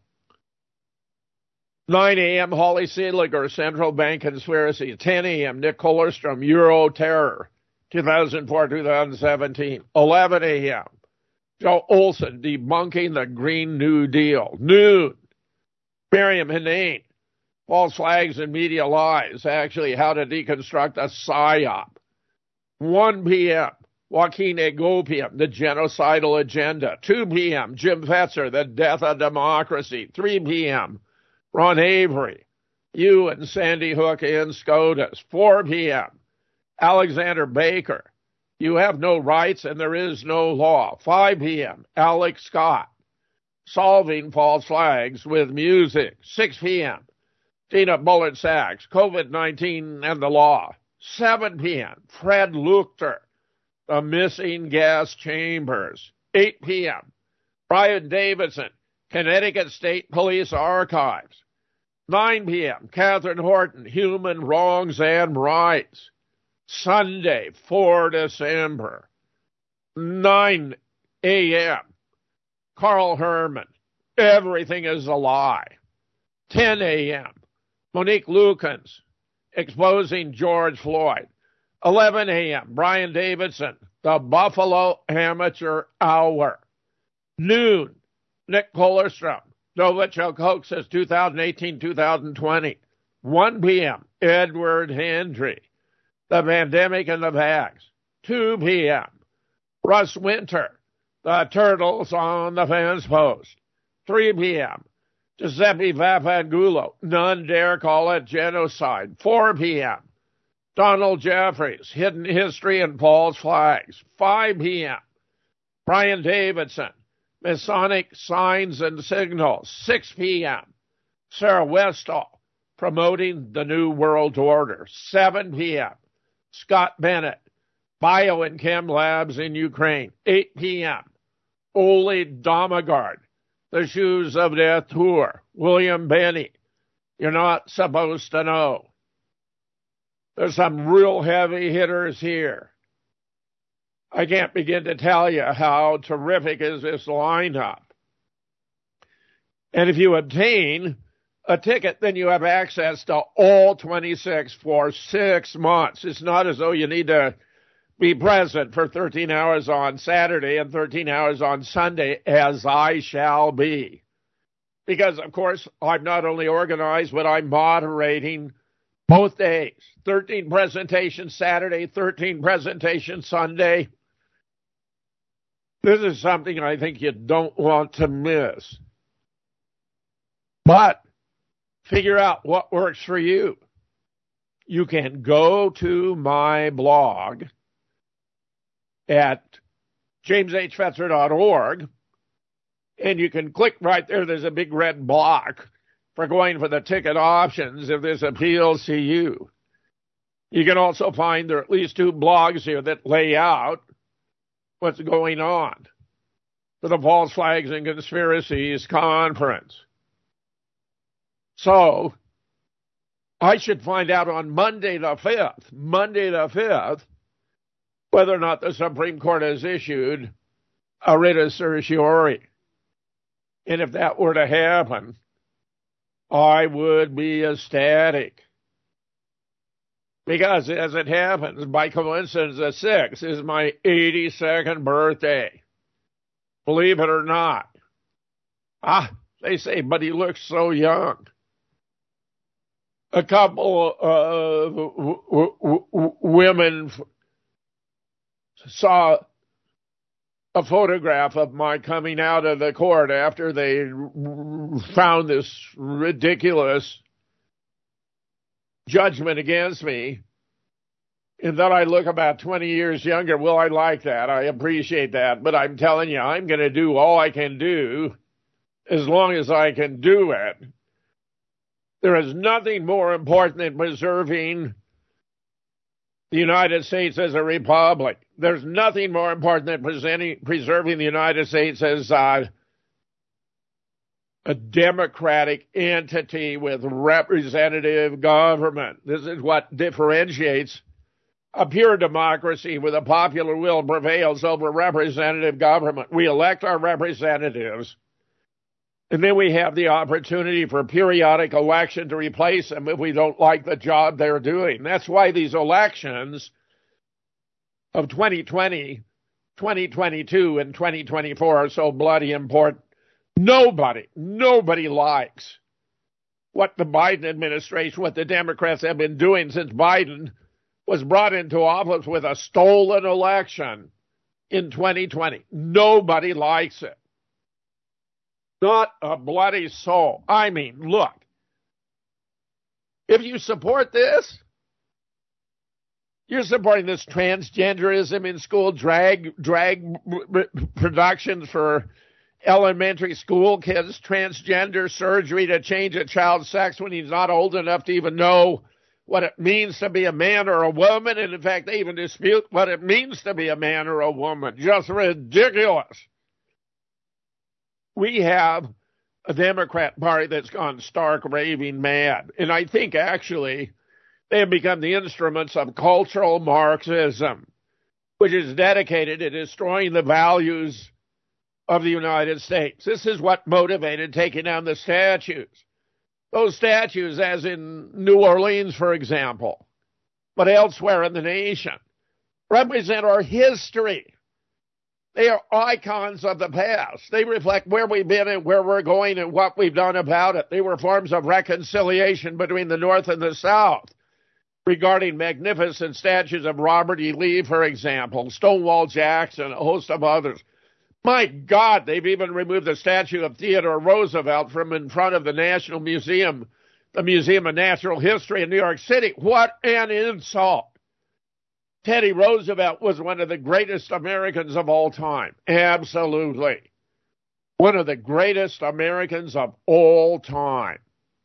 9 a.m., Holly Seeliger, Central Bank Conspiracy. 10 a.m., Nick Kollerstrom, Euro Terror, 2004-2017. 11 a.m., Joe Olson, Debunking the Green New Deal. Noon, Miriam Hinane, False Flags and Media Lies, actually how to deconstruct a PSYOP. 1 p.m., Joaquin Agopian, The Genocidal Agenda. 2 p.m., Jim Fetzer, The Death of Democracy. 3 p.m., Ron Avery, You and Sandy Hook in SCOTUS. 4 p.m., Alexander Baker, You Have No Rights and There Is No Law. 5 p.m., Alex Scott, Solving False Flags with Music. 6 p.m., Tina Bullard Sachs, COVID-19 and the Law. 7 p.m., Fred Luchter, The Missing Gas Chambers. 8 p.m., Brian Davidson, Connecticut State Police Archives. 9 p.m., Catherine Horton, Human Wrongs and Rights. Sunday, 4 December. 9 a.m., Carl Herman, Everything is a Lie. 10 a.m., Monique Lukens, Exposing George Floyd. 11 a.m., Brian Davidson, The Buffalo Amateur Hour. Noon, Nick Kollerstrom, Novichok Hoaxes 2018-2020. 1 p.m., Edward Hendry, The Pandemic and the Vax. 2 p.m., Russ Winter, The Turtles on the Fence Post. 3 p.m., Giuseppe Vaffangulo, none dare call it genocide. 4 p.m., Donald Jeffries, hidden history and false flags. 5 p.m., Brian Davidson, Masonic signs and signals. 6 p.m., Sarah Westall, promoting the New World Order. 7 p.m., Scott Bennett, bio and chem labs in Ukraine. 8 p.m., Ole Domagard, The Shoes of Death Tour. William Benny, You're Not Supposed to Know. There's some real heavy hitters here. I can't begin to tell you how terrific is this lineup. And if you obtain a ticket, then you have access to all 26 for 6 months. It's not as though you need to be present for 13 hours on Saturday and 13 hours on Sunday, as I shall be. Because, of course, I'm not only organized, but I'm moderating both days. 13 presentations Saturday, 13 presentations Sunday. This is something I think you don't want to miss. But figure out what works for you. You can go to my blog at jameshfetzer.org, and you can click right there. There's a big red block for going for the ticket options if this appeals to you. You can also find there are at least 2 blogs here that lay out what's going on for the False Flags and Conspiracies Conference. So I should find out on Monday the 5th, whether or not the Supreme Court has issued a writ of certiorari. And if that were to happen, I would be ecstatic. Because as it happens, by coincidence, the 6th is my 82nd birthday. Believe it or not. They say, but he looks so young. A couple of women saw a photograph of my coming out of the court after they found this ridiculous judgment against me, and that I look about 20 years younger. Well, I like that. I appreciate that. But I'm telling you, I'm going to do all I can do as long as I can do it. There is nothing more important than preserving the United States as a republic. There's nothing more important than preserving the United States as a democratic entity with representative government. This is what differentiates a pure democracy where the popular will prevails over representative government. We elect our representatives, and then we have the opportunity for periodic election to replace them if we don't like the job they're doing. That's why these elections of 2020, 2022, and 2024 are so bloody important. Nobody likes what the Biden administration, what the Democrats have been doing since Biden was brought into office with a stolen election in 2020. Nobody likes it. Not a bloody soul. I mean, look, if you support this, you're supporting this transgenderism in school, drag productions for elementary school kids, transgender surgery to change a child's sex when he's not old enough to even know what it means to be a man or a woman. And in fact, they even dispute what it means to be a man or a woman. Just ridiculous. We have a Democrat Party that's gone stark raving mad. And I think actually they have become the instruments of cultural Marxism, which is dedicated to destroying the values of the United States. This is what motivated taking down the statues. Those statues, as in New Orleans, for example, but elsewhere in the nation, represent our history. They are icons of the past. They reflect where we've been and where we're going and what we've done about it. They were forms of reconciliation between the North and the South regarding magnificent statues of Robert E. Lee, for example, Stonewall Jackson, a host of others. My God, they've even removed the statue of Theodore Roosevelt from in front of the National Museum, the Museum of Natural History in New York City. What an insult. Teddy Roosevelt was one of the greatest Americans of all time. Absolutely. One of the greatest Americans of all time.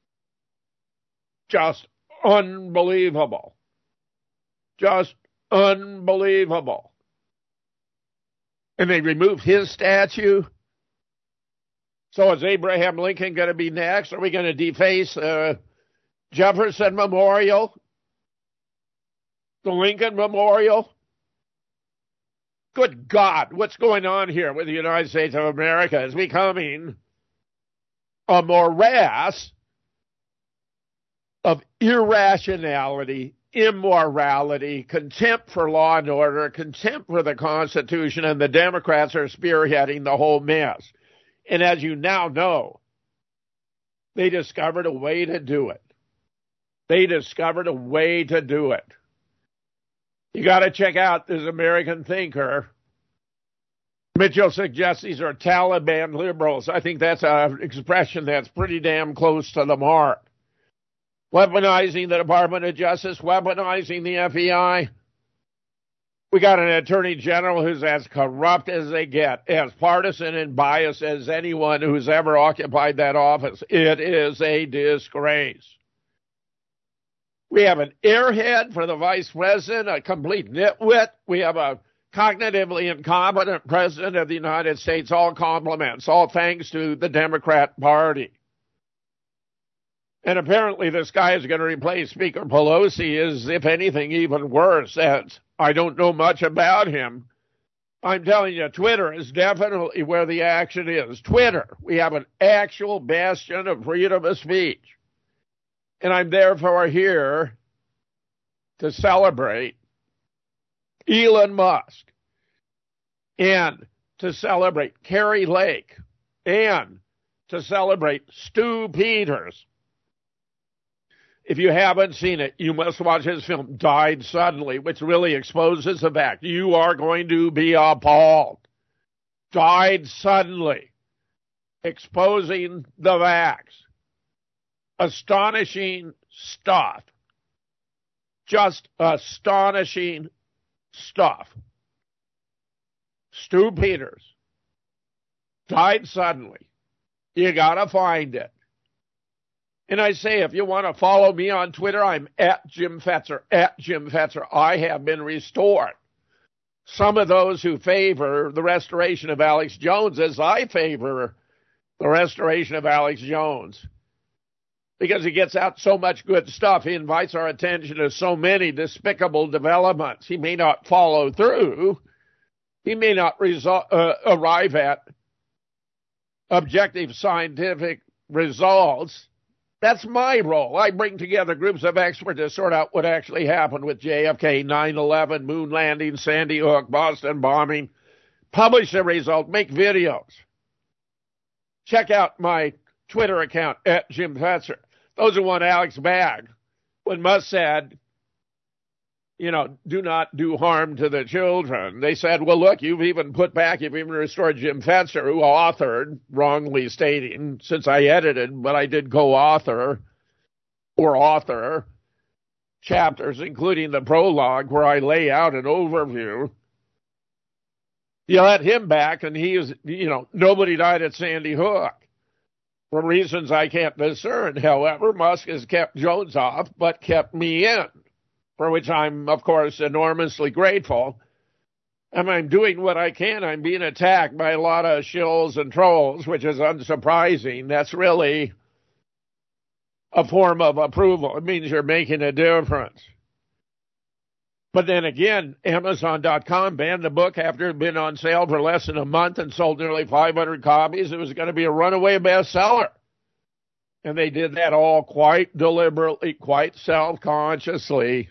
Just unbelievable. Just unbelievable. And they removed his statue. So is Abraham Lincoln going to be next? Are we going to deface Jefferson Memorial? The Lincoln Memorial? Good God, what's going on here with the United States of America? It's becoming a morass of irrationality, immorality, contempt for law and order, contempt for the Constitution, and the Democrats are spearheading the whole mess. And as you now know, they discovered a way to do it. They discovered a way to do it. You got to check out this American thinker. Mitchell suggests these are Taliban liberals. I think that's an expression that's pretty damn close to the mark. Weaponizing the Department of Justice, weaponizing the FBI. We got an attorney general who's as corrupt as they get, as partisan and biased as anyone who's ever occupied that office. It is a disgrace. We have an airhead for the vice president, a complete nitwit. We have a cognitively incompetent president of the United States. All compliments, all thanks to the Democrat Party. And apparently this guy is going to replace Speaker Pelosi is, if anything, even worse. I don't know much about him. I'm telling you, Twitter is definitely where the action is. Twitter, we have an actual bastion of freedom of speech. And I'm therefore here to celebrate Elon Musk and to celebrate Kari Lake and to celebrate Stu Peters. If you haven't seen it, you must watch his film, Died Suddenly, which really exposes the fact. You are going to be appalled. Died Suddenly. Exposing the facts. Astonishing stuff. Just astonishing stuff. Stu Peters. Died Suddenly. You gotta find it. And I say, if you want to follow me on Twitter, I'm at Jim Fetzer, at Jim Fetzer. I have been restored. Some of those who favor the restoration of Alex Jones, as I favor the restoration of Alex Jones, because he gets out so much good stuff. He invites our attention to so many despicable developments. He may not follow through. He may not arrive at objective scientific results. That's my role. I bring together groups of experts to sort out what actually happened with JFK, 9/11, moon landing, Sandy Hook, Boston bombing. Publish the result. Make videos. Check out my Twitter account, at Jim Fetzer. Those who want Alex back, when Musk said, do not do harm to the children, they said, well, look, you've even restored Jim Fetzer, who authored, wrongly stating, since I edited, but I did co-author or author chapters, including the prologue, where I lay out an overview. You let him back, and he is, nobody died at Sandy Hook. For reasons I can't discern, however, Musk has kept Jones off, but kept me in, for which I'm, of course, enormously grateful. And I'm doing what I can. I'm being attacked by a lot of shills and trolls, which is unsurprising. That's really a form of approval. It means you're making a difference. But then again, Amazon.com banned the book after it had been on sale for less than a month and sold nearly 500 copies. It was going to be a runaway bestseller. And they did that all quite deliberately, quite self-consciously.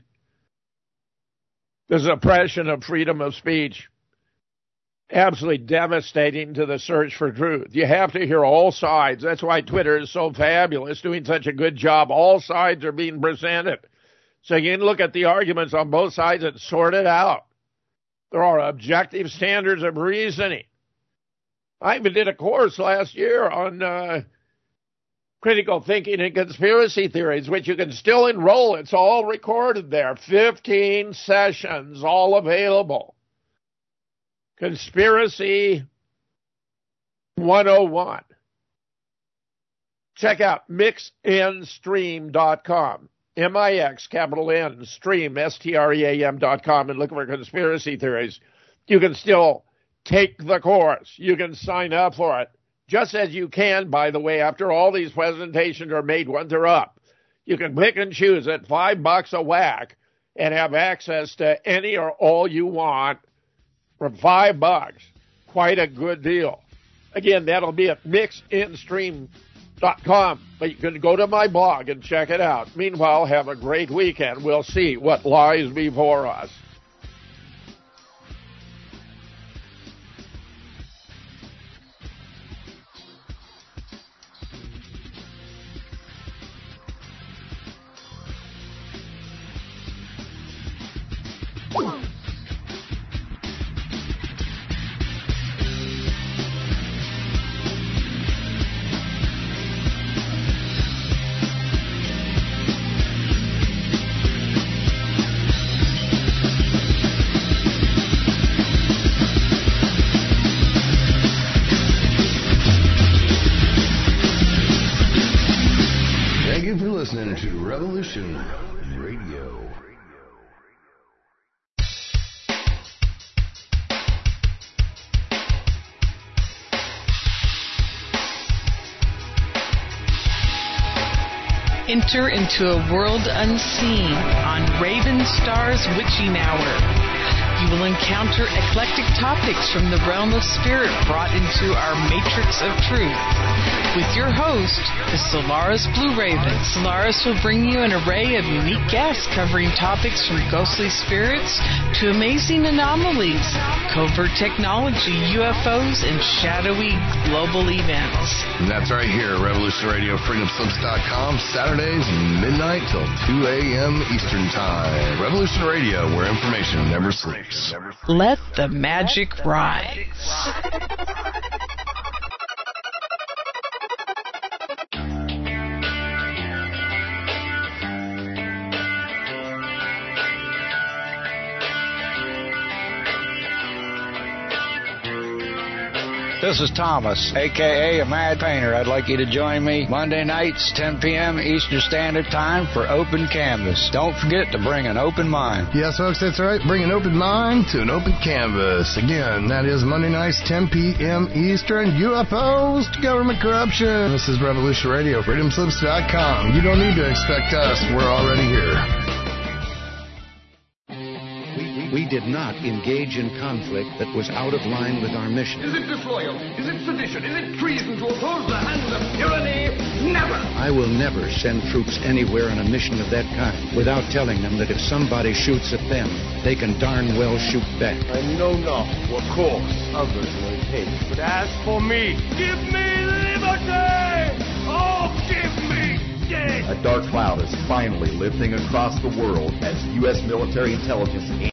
The suppression of freedom of speech. Absolutely devastating to the search for truth. You have to hear all sides. That's why Twitter is so fabulous, doing such a good job. All sides are being presented. So you can look at the arguments on both sides and sort it out. There are objective standards of reasoning. I even did a course last year on critical thinking and conspiracy theories, which you can still enroll. It's all recorded there. 15 sessions, all available. Conspiracy 101. Check out mixnstream.com. M-I-X, capital N, stream, S-T-R-E-A-M.com, and look for conspiracy theories. You can still take the course. You can sign up for it. Just as you can, by the way, after all these presentations are made once they're up. You can pick and choose at $5 a whack and have access to any or all you want for $5. Quite a good deal. Again, that'll be at mixnstream.com, but you can go to my blog and check it out. Meanwhile, have a great weekend. We'll see what lies before us. Listening to Revolution Radio. Enter into a world unseen on Raven Star's Witching Hour. You will encounter eclectic topics from the realm of spirit brought into our matrix of truth. With your host, the Solaris Blue Raven. Solaris will bring you an array of unique guests covering topics from ghostly spirits to amazing anomalies, covert technology, UFOs, and shadowy global events. And that's right here at Revolution Radio, freedomslips.com, Saturdays, midnight till 2 a.m. Eastern Time. Revolution Radio, where information never sleeps. Let the magic rise. This is Thomas, a.k.a. a Mad Painter. I'd like you to join me Monday nights, 10 p.m. Eastern Standard Time for Open Canvas. Don't forget to bring an open mind. Yes, folks, that's right. Bring an open mind to an open canvas. Again, that is Monday nights, 10 p.m. Eastern. UFOs to government corruption. This is Revolution Radio, freedomslips.com. You don't need to expect us. We're already here. We did not engage in conflict that was out of line with our mission. Is it disloyal? Is it sedition? Is it treason to oppose the hands of tyranny? Never! I will never send troops anywhere on a mission of that kind without telling them that if somebody shoots at them, they can darn well shoot back. I know not what course others may take, but as for me, give me liberty! Oh, give me death! A dark cloud is finally lifting across the world as U.S. military intelligence